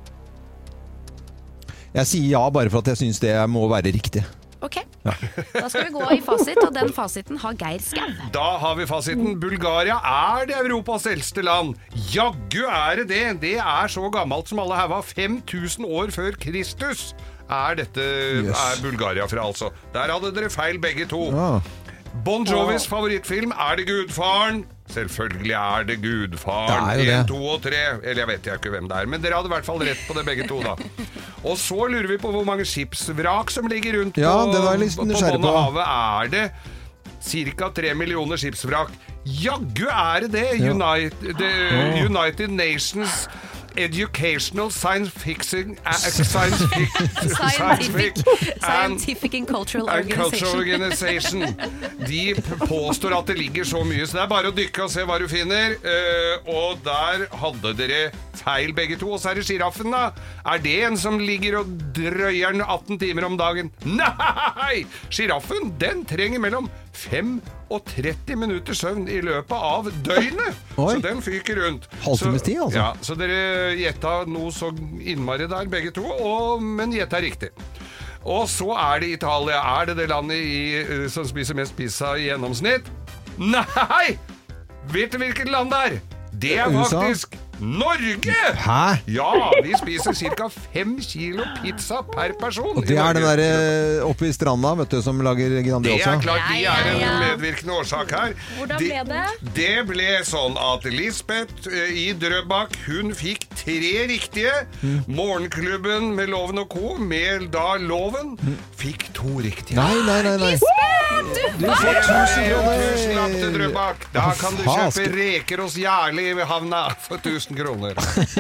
Jeg sier ja bare for at jeg synes det må være riktig. Ok, Da skal vi gå i fasit, og den fasiten har Geir Skau. Da har vi fasiten. Bulgaria er det Europas eldste land. Jaggu er det det. Det er så gammelt som alle her var. 5000 år før Kristus er Bulgaria fra, altså. Der hadde dere feil begge to. Bon Jovis favorittfilm er det Gudfaren. Selvfølgelig er det Gudfaren. 1, 2 og 3. Eller jeg vet ikke hvem det er, men dere hadde i hvert fall rett på det begge to da. Og så lurer vi på hvor mange skipsvrak som ligger rundt på båndet av havet. Er det cirka 3 millioner skipsvrak? Jaggu er det det. United Nations Educational Scientific and Cultural Organization. De påstår at det ligger så mye, så det er bare å dykke og se hva du finner. Og der hadde dere feil begge to. Og så er det giraffen, da. Er det en som ligger og drøyer 18 timer om dagen? Nei! Giraffen, den trenger mellom 5 og 30 minutter søvn i løpet av døgnet. Så den fyker rundt. Halvtimes tid, altså. Ja, så dere gjetta noe så innmari der, begge to, men gjetta riktig. Og så er det Italia. Er det landet som spiser mest pizza i gjennomsnitt? Nei! Vet du hvilket land det er? Det er faktisk Norge! Hæ? Ja, vi spiser ca. 5 kilo pizza per person. Og det den der oppe i stranda, vet du, som lager Grandiosa. Det klart, de en medvirkende årsak her. Hvordan ble det? Det ble sånn at Lisbeth i Drøbak, hun fikk 3 riktige. Morgenklubben med Loven og Co, med da Loven, fikk 2 riktige. Nei. Lisbeth, du får 1000 kroner. 1000 lapp til Drøbak. Da kan du kjøpe reker hos Jarli ved havna for 1000 kroner.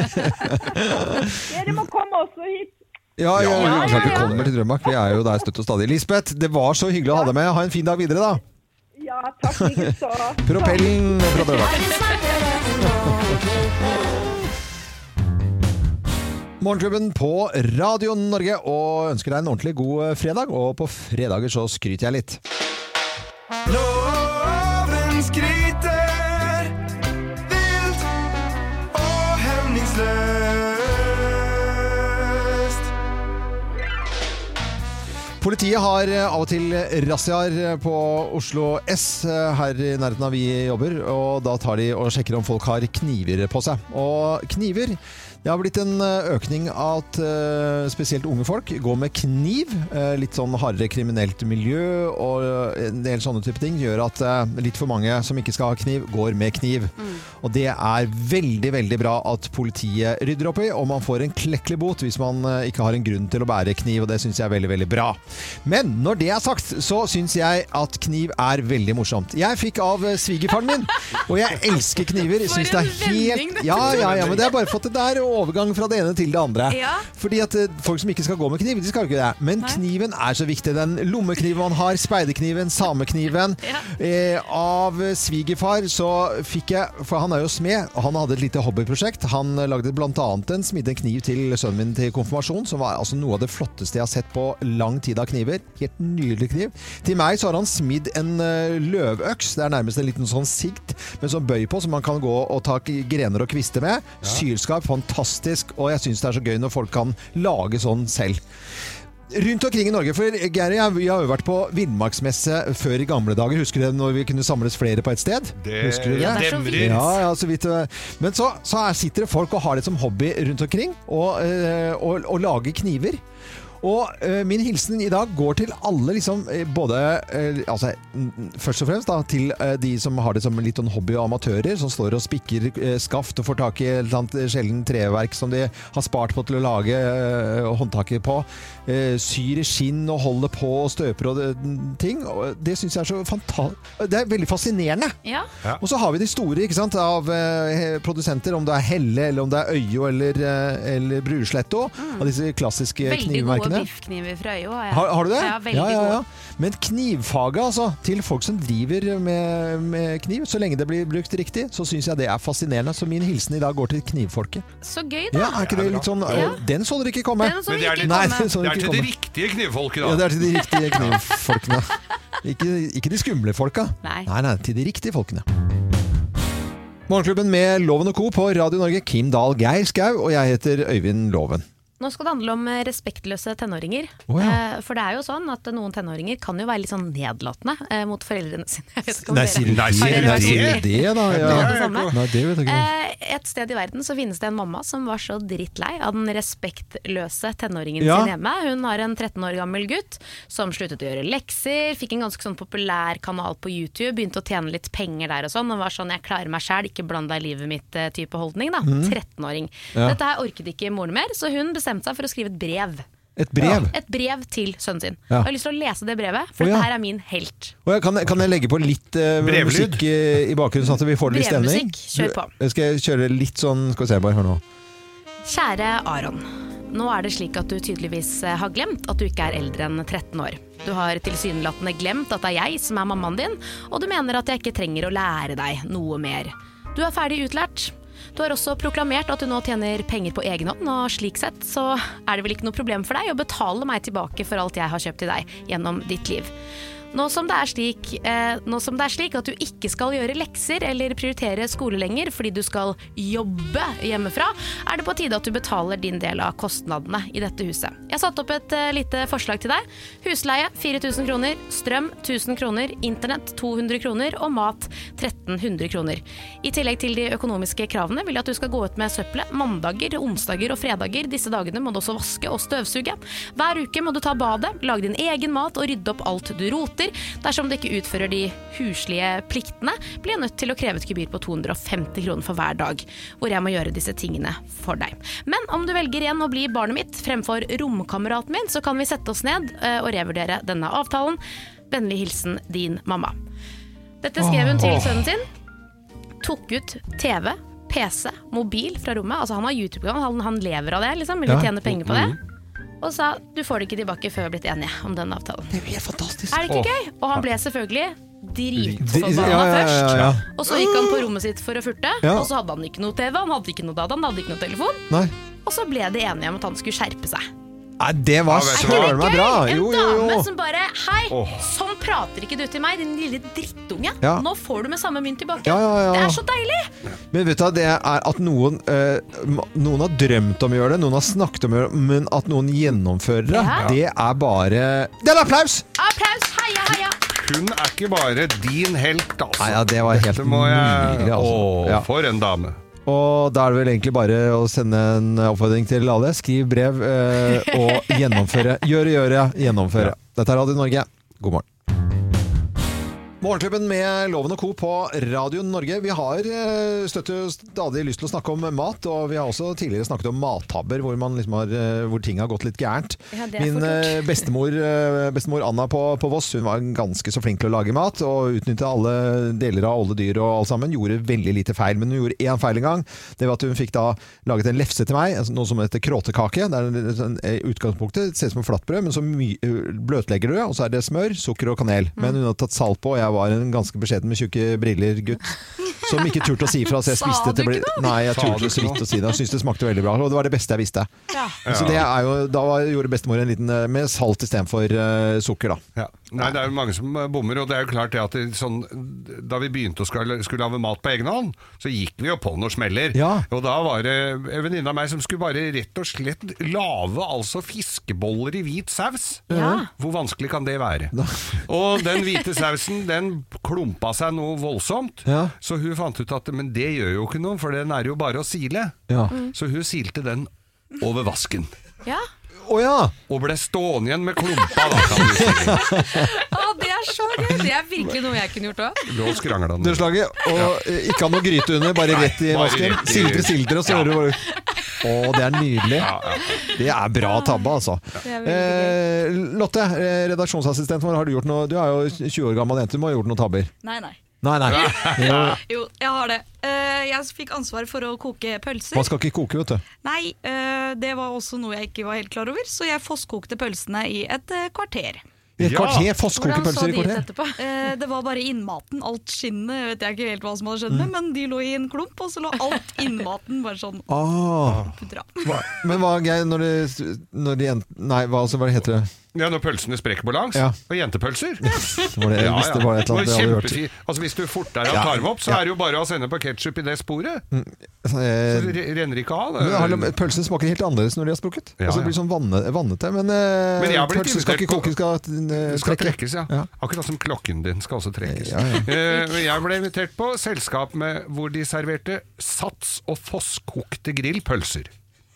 Dere må komme også hit. Ja. Vi kommer til Drøbak. Vi jo der støtt og stadig. Lisbeth, det var så hyggelig å ha deg med. Ha en fin dag videre da. Ja, takk ikke så. Propellen fra Drøbak. Morgenklubben på Radio Norge og ønsker deg en ordentlig god fredag. Og på fredager så skryter jeg litt. Loven skryter vilt og hemningsløst. Politiet har av og til razziaer på Oslo S her i nærheten av vi jobber, og da tar de og sjekker om folk har kniver på seg. Og kniver, det har blitt en økning at spesielt unge folk går med kniv. Litt sånn hardere kriminelt miljø og en del sånne type ting gjør at litt for mange som ikke skal ha kniv, går med kniv. Og det veldig, veldig bra at politiet rydder opp i, og man får en klekkelig bot hvis man ikke har en grunn til å bære kniv, og det synes jeg veldig, veldig bra. Men når det sagt, så synes jeg at kniv veldig morsomt. Jeg fikk av svigerfaren min, og jeg elsker kniver. Jeg synes det helt... Ja, men det bare fått det der overgang fra det ene til det andre. Fordi at folk som ikke skal gå med kniv, de skal ikke det. Men kniven så viktig. Den lommekniven man har, speidekniven, samekniven. Av svigerfar så fikk jeg, for han jo smed, og han hadde et lite hobbyprosjekt. Han lagde blant annet smidde en kniv til sønnen min til konfirmasjon, som var altså noe av det flotteste jeg har sett på lang tid av kniver. Helt nydelig kniv. Til meg så har han smidd en løvøks. Det nærmest en liten sånn sikt med sånn bøy på, som man kan gå og ta grener og kviste med. Sylskap, fantastisk, og jeg synes det så gøy når folk kan lage sånn selv. Rundt omkring i Norge, for Gary, vi har jo vært på villmarksmesse før i gamle dager. Husker du det når vi kunne samles flere på et sted? Husker du det? Demrer. Ja, så vidt. Men så sitter det folk og har det som hobby rundt omkring, og lager kniver. Og min hilsen i dag går til alle liksom, både altså, først og fremst da, til de som har det som litt hobby og amatører, som står og spikker skaft og får tak i et eller annet sjelden treverk som de har spart på til å lage håndtaket på, syr i skinn og holder på og støper og ting, og det synes jeg så fantastisk. Det veldig fascinerende. Ja. Og så har vi de store, ikke sant, av produsenter, om det Helle, eller om det Øyo eller Brursletto, av disse klassiske knivmerkene. Biffkniver fra Øyo. Har du det? Ja, veldig god. Men knivfaget, altså, til folk som driver med kniv, så lenge det blir brukt riktig, så synes jeg det fascinerende. Så min hilsen i dag går til knivfolket. Så gøy da! Ja, ikke det litt sånn... Den så dere ikke komme. Men det til de riktige knivfolkene, da. Ja, det til de riktige knivfolkene. Ikke de skumle folka. Nei, til de riktige folkene. Morgenklubben med Loven og Co på Radio Norge, Kim Dahl, Geir Skau, og jeg heter Øyvind Loven. Nå skal det handle om respektløse tenåringer. For det jo sånn at noen tenåringer kan jo være litt sånn nedlatende mot foreldrene sine. Nei, sier du det da? Nei, det vet jeg ikke. Et sted i verden så finnes det en mamma som var så drittlei av den respektløse tenåringen sin hjemme. Hun har en 13 år gammel gutt som sluttet å gjøre lekser, fikk en ganske sånn populær kanal på YouTube, begynte å tjene litt penger der og sånn, og var sånn, jeg klarer meg selv, ikke bland deg i livet mitt type holdning da. 13-åring. Dette her orket ikke moren mer, så hun bestemte seg for å skrive et brev. Et brev? Et brev til sønnen sin. Jeg har lyst til å lese det brevet, for dette her min helt. Kan jeg legge på litt musikk i bakgrunnen, sånn at vi får litt stemning? Brevmusikk, kjør på. Skal jeg kjøre litt sånn, skal vi se bare, hør nå. Kjære Aron, nå det slik at du tydeligvis har glemt at du ikke eldre enn 13 år. Du har tilsynelatende glemt at det jeg som mammaen din, og du mener at jeg ikke trenger å lære deg noe mer. Du ferdig utlært. Du har også proklamert at du nå tjener penger på egen hånd, og slik sett så det vel ikke noe problem for deg å betale meg tilbake for alt jeg har kjøpt til deg gjennom ditt liv. Nå som det er slik at du ikke skal gjøre lekser eller prioritere skole lenger fordi du skal jobbe hjemmefra, det på tide at du betaler din del av kostnadene i dette huset. Jeg har satt opp et lite forslag til deg. Husleie 4.000 kroner, strøm 1.000 kroner, internett 200 kroner og mat 1.300 kroner. I tillegg til de økonomiske kravene vil jeg at du skal gå ut med søppelet mandager, onsdager og fredager. Disse dagene må du også vaske og støvsuge. Hver uke må du ta badet, lage din egen mat og rydde opp alt du roter. Dersom du ikke utfører de huslige pliktene, blir jeg nødt til å kreve et gebyr på 250 kroner for hver dag, hvor jeg må gjøre disse tingene for deg. Men om du velger igjen å bli barnet mitt fremfor romkameraten min, så kan vi sette oss ned og revurdere denne avtalen. Vennlig hilsen din mamma. Dette skrev hun til sønnen sin. Tok ut TV, PC, mobil fra rommet. Altså han har YouTube-kanal, han lever av det, liksom. Vil tjene penger på det. Og sa, du får det ikke tilbake før vi har blitt enige om den avtalen. Det er helt fantastisk. Det ikke gøy? Og han ble selvfølgelig dritforbanna først. Og så gikk han på rommet sitt for å furte, og så hadde han ikke noe TV, han hadde ikke noe data, han hadde ikke noe telefon. Nei. Og så ble det enige om at han skulle skjerpe seg. Nei, det var søren meg bra. En dame som bare, hei, sånn prater ikke du til meg, din lille drittunge. Nå får du med samme mynt tilbake. Det så deilig. Men vet du, det at noen har drømt om å gjøre det, noen har snakket om å gjøre det, men at noen gjennomfører det, det bare... Det er en applaus! Applaus, heia, heia! Hun ikke bare din helt, altså. Nei, det var helt nydelig, altså. For en dame. Og da det vel egentlig bare å sende en oppfordring til alle. Skriv brev og gjennomføre. Gjennomføre. Dette Radio Norge. God morgen. Morgenklubben med Loven og Co. på Radio Norge. Vi har stadig lyst til å snakke om mat, og vi har også tidligere snakket om mattabber, hvor ting har gått litt gærent. Min bestemor Anna på Voss, hun var ganske så flink til å lage mat, og utnyttet alle deler av alle dyr og alt sammen. Gjorde veldig lite feil, men hun gjorde en feil en gang. Det var at hun fikk da laget en lefse til meg, noe som heter kråtekake. Det utgangspunktet, det ser ut som en flatbrød, men så bløtlegger du det, og så det smør, sukker og kanel. Men hun har tatt salt på, og jeg var en ganske beskjeden med tjukke briller gutt som ikke turte å si fra, så jeg spiste til Nei, jeg turte så vidt å si det. Jeg synes det smakte veldig bra, og det var det beste jeg visste. Så det da gjorde bestemor en liten med salt i stedet for sukker da. Nei, det jo mange som bommer, og det jo klart det at da vi begynte å skulle lage mat på egen hånd, så gikk vi jo på noen smeller. Og da var det en venninne av meg som skulle bare rett og slett lage altså fiskeboller i hvit saus. Hvor vanskelig kan det være? Og den hvite sausen, den klumpa seg noe voldsomt, så hun fant ut at men det gjør jo ikke noe, for den jo bare å sile. Så hun silte den over vasken. Og ble stående igjen med klumpa da, kan du si. Det så gøy. Det virkelig noe jeg kunne gjort også. Nå skrangler den. Nedslaget, og ikke ha noe gryte under, bare rett i vasken. Silter, og så hører du bare... det nydelig. Det bra tabbe, altså. Lotte, redaksjonsassistenten vår, har du gjort noe? Du jo 20 år gammel jente, du må ha gjort noen tabber. Nei. Jo, jeg har det. Jeg fikk ansvar for å koke pølser. Man skal ikke koke, vet du. Nei, det var også noe jeg ikke var helt klar over, så jeg fosskokte pølsene i et kvarter. I et kvarter? Fosskokepølser i kvarter? Det var bare innmaten, alt skinnet, vet jeg ikke helt hva som hadde skjedd med, men de lå i en klump, og så lå alt innmaten bare sånn putra. Men hva gøy når de nei, hva heter det? Ja, når pølsene sprekker på langs, og jentepølser. Altså hvis du fortere tar dem opp, så det jo bare å sende på ketchup i det sporet. Så det renner ikke av. Pølsene smaker helt annerledes når de har sprukket. Altså det blir sånn vannete, men pølsene skal ikke kokes, skal trekkes, Akkurat som klokken din skal også trekkes. Jeg ble invitert på selskap hvor de serverte sats og fosskokte grillpølser.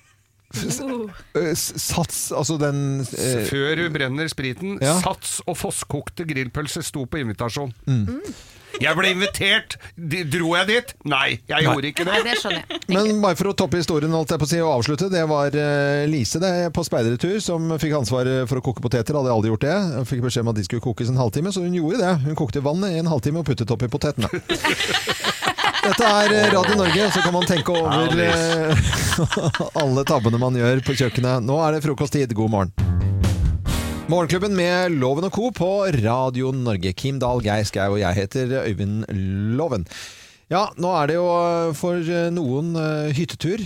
Sats, altså den før du brenner spriten, sats og fosskokte grillpølser sto på invitasjon. Jeg ble invitert. Dro jeg dit? Nei, jeg gjorde ikke det. Nei, det skjønner jeg. Men bare for å toppe historien og avslutte, det var Lise på speidertur som fikk ansvar for å koke poteter. Hadde aldri gjort det. Hun fikk beskjed om at de skulle kokes en halvtime, så hun gjorde det. Hun kokte vann i en halvtime og puttet oppi potetene. Dette Radio Norge, så kan man tenke over alle tabbene man gjør på kjøkkenet. Nå det frokosttid. God morgen. Morgenklubben med Loven og Co. på Radio Norge. Kim Dahl, Geir Skau og jeg heter Øyvind Loven. Ja, nå er det jo for noen hyttetur,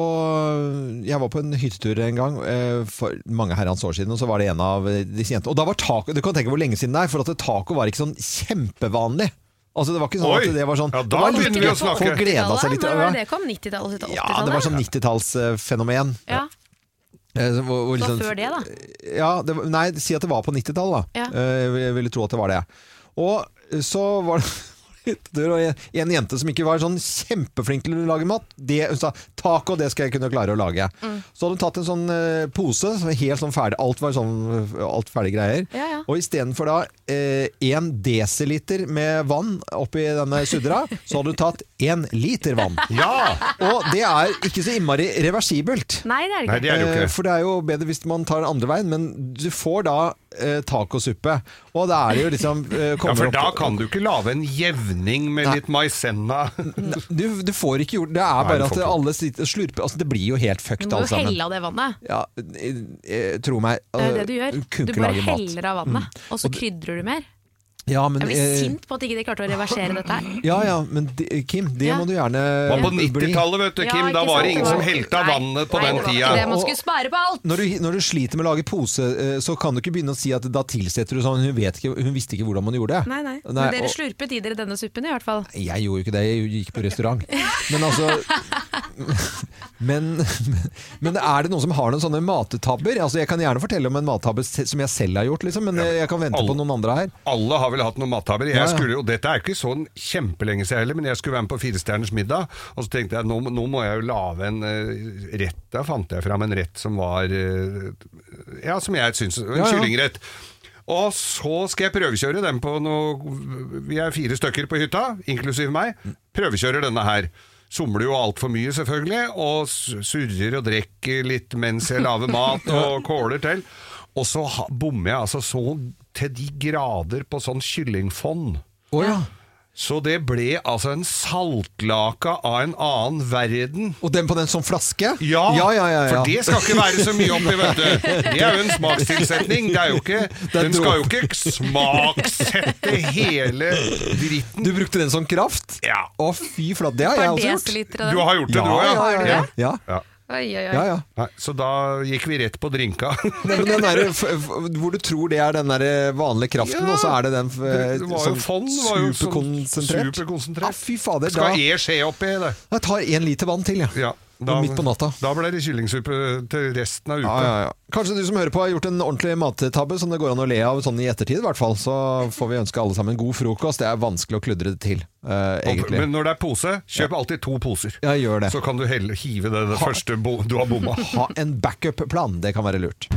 og jeg var på en hyttetur en gang for mange herrens år siden, og så var det en av disse jentene. Og da var taco, du kan tenke hvor lenge siden det er, for at taco var ikke sånn kjempevanlig. Altså det var ikke sånn at det var sånn... Ja, da begynner vi å snakke. Folk gledet seg litt. Når var det kom? 90-tallet, 80-tallet? Ja, det var sånn 90-tallsfenomen. Ja. Så før det da? Ja, nei, si at det var på 90-tallet da. Ja. Jeg ville tro at det var det. Og så var det en jente som ikke var sånn kjempeflink til å lage mat. Hun sa, taco, det skal jeg kunne klare å lage. Så hadde hun tatt en sånn pose, som var helt sånn ferdig. Alt var sånn, alt ferdige greier. Ja. Og i stedet for da 1 desiliter med vann oppi denne suddera, så hadde hun tatt 1 liter vann. Ja! Og det er ikke så innmari reversibelt. Nei, det er det ikke. Nei, det er det ikke. For det er jo bedre hvis man tar andre veien, men du får da tacosuppe. Og da er det jo liksom ja, for da kan du ikke lage en jevning med litt maisenna. Du får ikke gjort det. Er bare at alle slurper. Altså, det blir jo helt fucked alle sammen. Du må helle av det vannet. Ja, tro meg. Det er det du gjør. Du bare heller av vannet, og så krydrer du mer. Ja, men, jeg blir sint på at ikke de klarte å reversere dette her. Ja, men Kim, det må du gjerne bli. På 90-tallet, vet du, Kim, da var det ingen som helte av vannet på den tida. Man skulle spare på alt. Når du sliter med å lage pose, så kan du ikke begynne å si at da tilsetter du sånn, hun visste ikke hvordan man gjorde det. Nei. Men dere slurpet i dere denne suppen i hvert fall. Jeg gjorde ikke det, jeg gikk på restaurant. Men altså... Men er det noen som har noen sånne mattabber? Altså, jeg kan gjerne fortelle om en mattabbe som jeg selv har gjort, liksom, men jeg kan vente på noen andre her. Alle har vel hatt noen mattabber. Og dette er ikke sånn kjempelenge siden heller, men jeg skulle være med på 4-stjerners middag, og så tenkte jeg, nå må jeg jo lage en rett. Da fant jeg frem en rett som var, ja, som jeg synes, en kyllingrett. Og så skal jeg prøvekjøre den på vi er 4 stykker på hytta, inklusiv meg, prøvekjører denne her. Somler jo alt for mye selvfølgelig, og surrer og drekker litt mens jeg laver mat og kåler til. Og så bommer jeg altså så til de grader på sånn kyllingfond. Så det ble altså en saltlaka av en annen verden. Og den på den som flaske? Ja, for det skal ikke være så mye oppi, vet du. Det er jo en smakstilsetning. Det er jo ikke, den skal jo ikke smaksette hele dritten. Du brukte den som kraft? Ja. Å, fy flott, det har jeg også gjort. Du har gjort det, du også? Ja. Oi. Nei, så da gikk vi rett på drinka. Men den der, hvor du tror det er den der vanlige kraften, og så er det den sånn superkonsentrert. Fy fader. Skal skje oppi det? Jeg tar 1 liter vann til, ja. Midt på natta. Da ble det kyllingsuppe til resten av uka. Ja. Kanskje du som hører på har gjort en ordentlig mattabbe som det går an å le av sånn i ettertid i hvert fall. Så får vi ønske alle sammen god frokost. Det er vanskelig å kludre det til, egentlig. Men når det er pose, kjøp alltid 2 poser. Ja, gjør det. Så kan du hive det første du har bomma. Ha en backup-plan, det kan være lurt.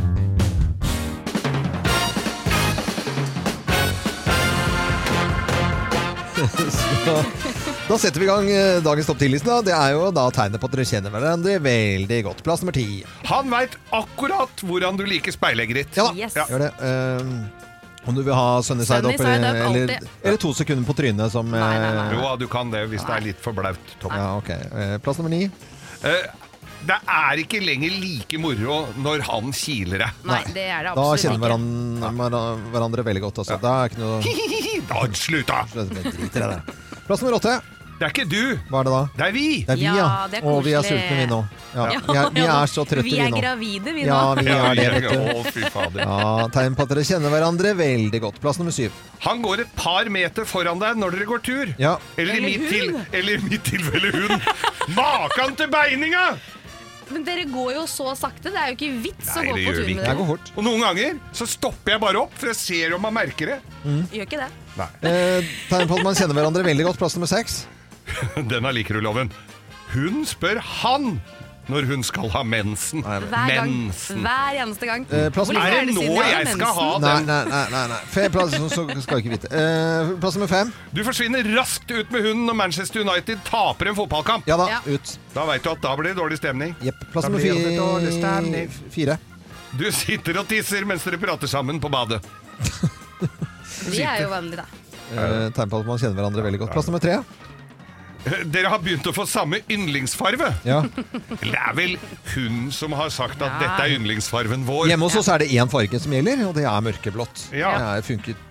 Da setter vi i gang dagens topp 10-liste. Det er jo da tegnet på at dere kjenner hverandre veldig godt. Plass nummer 10. Han vet akkurat hvordan du liker speilegget ditt. Ja da, gjør det. Om du vil ha sunny side up eller 2 sekunder på trynet som... Nei. Jo, du kan det hvis det er litt for blaut. Ja, ok. Plass nummer 9. Det er ikke lenger like moro når han kiler deg. Nei, det er det absolutt ikke. Da kjenner hverandre veldig godt. Altså. Da er ikke noe... Da slutt da! Plass nummer 8. Det er ikke du. Hva er det da? Det er vi. Det er vi, ja. Det er koselig. Og vi er sultne vi nå. Ja. Vi er så trøtte vi nå. Vi er gravide vi nå. Ja, vi er det, vet du. Å, fy fader. Ja, tegn på at dere kjenner hverandre veldig godt. Plass nummer 7. Han går et par meter foran deg når dere går tur. Ja. Eller i mitt tilfelle hund. Makan til beininga! Men dere går jo så sakte. Det er jo ikke vits å gå på tur med dere. Det går fort. Og noen ganger så stopper jeg bare opp, for jeg ser om man merker det. Gjør ikke det. Nei. Tegn på at man kjenner hverandre veldig godt. Plass nummer 6. Denne liker du, Loven. Hun spør han når hun skal ha mensen. Hver eneste gang. Er det nå jeg skal ha den? Nei. Plass, så skal jeg ikke vite. Plass nummer 5. Du forsvinner raskt ut med hunden når Manchester United taper en fotballkamp. Ja da, ut. Da vet du at da blir det dårlig stemning. Yep. Plass nummer 4. Du sitter og tisser mens dere prater sammen på badet. Det er jo vanlig da. Tegn på at man kjenner hverandre veldig godt. Plass nummer 3. Dere har begynt å få samme yndlingsfarve. Ja. Det er vel hun som har sagt at dette er yndlingsfarven vår. Hjemme hos oss er det 1 farge som gjelder, og det er mørkeblått. Ja. Det funker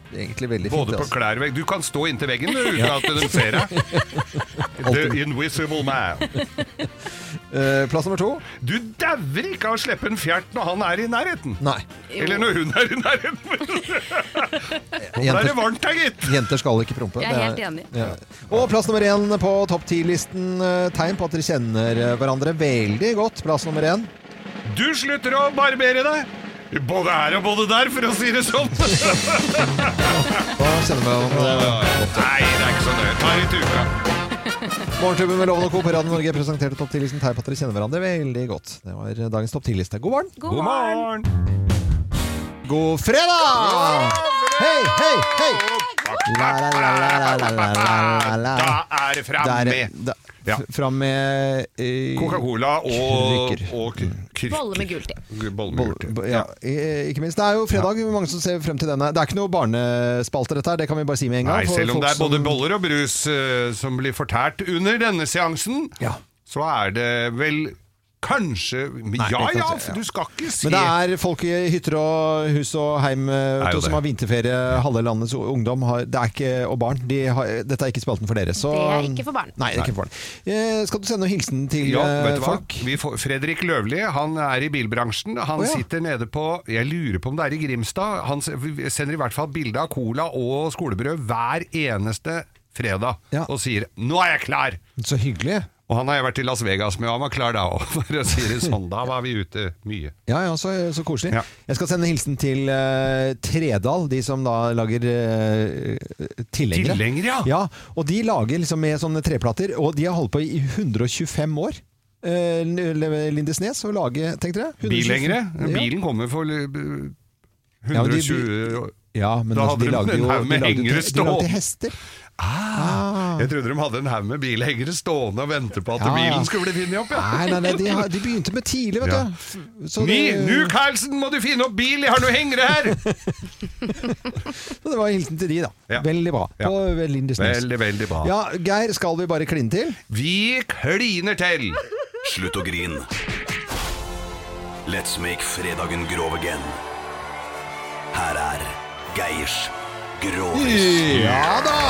egentlig veldig fint. Både på klær og vegg. Du kan stå inntil veggen uten at den ser deg. The Invisible Man. Plass nummer 2. Du dauer ikke av å slippe en fjert når han er i nærheten. Nei. Eller når hun er i nærheten. Da er det varmt her, gitt. Jenter skal ikke prompe. Jeg er helt enig. Ja. Og plass nummer 1 på topp 10-listen. Tegn på at dere kjenner hverandre veldig godt. Plass nummer 1. Du slutter å barbere deg. Både her og både der, for å si det sånn. Da kjenner vi Nei, det er ikke så nøye. Ta litt uka. Morgenklubben med Loven og Co. på Radio Norge presenterte topp 10-listen. Tegn på at dere kjenner hverandre veldig godt. Det var dagens topp 10-liste. God morgen. God morgen. God fredag! Hei, hei, hei! Da er det fram med Coca-Cola og krykker. Bolle med gult i. Ja, ikke minst. Det er jo fredag, mange som ser frem til denne. Det er ikke noe barnespalte dette her, det kan vi bare si med en gang. Nei, selv om det er både boller og brus som blir fortært under denne seansen, så er det vel... Kanskje, for du skal ikke se. Men det er folk i hytter og hus og heim som har vinterferie. Halve landets ungdom det er ikke, og barn dette er ikke spalten for dere så. Det er ikke for barn. Nei, det er ikke for barn. Skal du sende noen hilsen til folk? Fredrik Løvli, han er i bilbransjen. Han sitter nede på, jeg lurer på om det er i Grimstad. Han sender i hvert fall bilde av cola og skolebrød hver eneste fredag og sier, nå er jeg klar. Så hyggelig. Og han har jeg vært i Las Vegas med, og han var klar da også, for å si det sånn. Da var vi ute mye. Ja, så koselig. Ja. Jeg skal sende hilsen til Tredal, de som da lager tillengere. Tillengere, ja. Og de lager liksom med sånne treplater, og de har holdt på i 125 år. Lindesnes, å lage, tenkte dere? Billengere? Bilen kommer for 120 år. Ja, men da hadde de en haug med hengere de lagde hester. Jeg trodde de hadde en haug med bilhengere stående og vente på at bilen skulle bli finnet opp. Nei, de begynte med tidlig, vet du. Nu, Karlsen, må du finne opp bil, jeg har noen hengere her. Det var hilsen til de da. Veldig bra. På Lindesnes. Veldig bra. Ja, Geir, skal vi bare kline til? Vi kliner til. Slutt å grine. Let's make fredagen grov again. Her er Geirs Grovis. Ja da!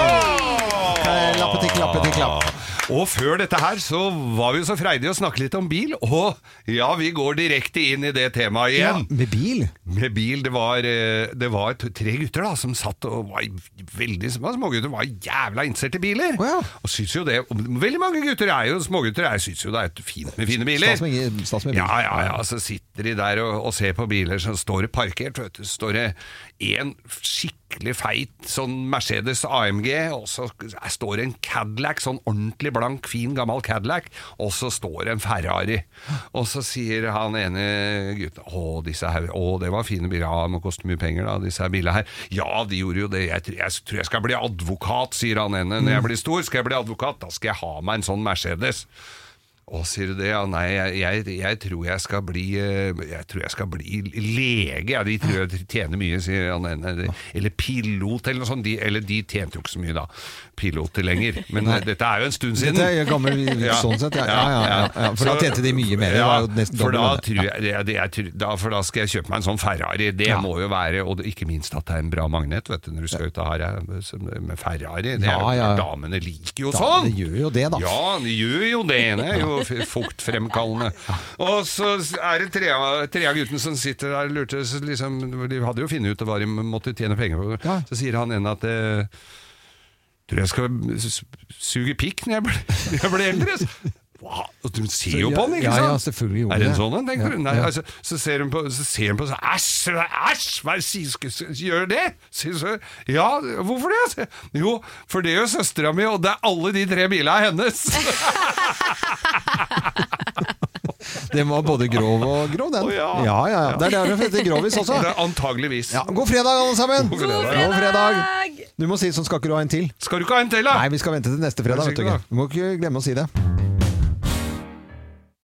Klapp. Og før dette her så var vi jo så freidige å snakke litt om bil, og ja, vi går direkte inn i det temaet igjen. Ja, med bil? Med bil, det var 3 gutter da, som satt og var veldig smågutter, var jævla interessert i biler. Og synes jo det, veldig mange gutter er jo smågutter, jeg synes jo det er fint med fine biler. Stas med bil. Ja, så sitter de der og ser på biler, så står det parkert, vet du, står det en skikkelig feit sånn Mercedes AMG, og så står det en Cadillac, sånn ordentlig blank, fin, gammel Cadillac, og så står det en Ferrari. Og så sier han ene gutten, det var fine biler, det må koste mye penger da, disse her bilene her. Ja, de gjorde jo det, jeg tror jeg skal bli advokat, sier han ene. Når jeg blir stor, skal jeg bli advokat, da skal jeg ha meg en sånn Mercedes. Og sier du det? Ja, nei, jeg tror jeg skal bli lege. Ja, de tror jeg tjener mye, sier han. Eller pilot, eller noe sånt. Eller de tjente jo ikke så mye da, piloter lenger. Men dette er jo en stund siden. Dette er gammel sånn sett, ja. For da tjente de mye mer. For da skal jeg kjøpe meg en sånn Ferrari. Det må jo være, og ikke minst at det er en bra magnet, vet du, når du skal ut av her med Ferrari. Damene liker jo sånn. De gjør jo det da. Ja, de gjør jo det. Det er jo fuktfremkallende. Og så er det tre av gutten som sitter der og lurte, liksom, de hadde jo funnet ut hva de måtte tjene penger på. Så sier han en at tror jeg skal suge pikk når jeg blir eldre. Wow. Du ser jo på den, ikke sant? Ja, selvfølgelig gjorde det. Er det en sånn, tenker du? Nei, altså, så ser hun på så, æsj, hva gjør det? Ja, hvorfor det? Jo, for det er jo søstera mi, og det er alle de 3 bilene hennes. Det var både grov og grov, den. Ja. Det er det heter grovis også. Det er antageligvis. Ja, god fredag, alle sammen. God fredag. Du må si sånn, skal ikke du ha en til? Skal du ikke ha en til, da? Nei, vi skal vente til neste fredag, vet du. Du må ikke glemme å si det.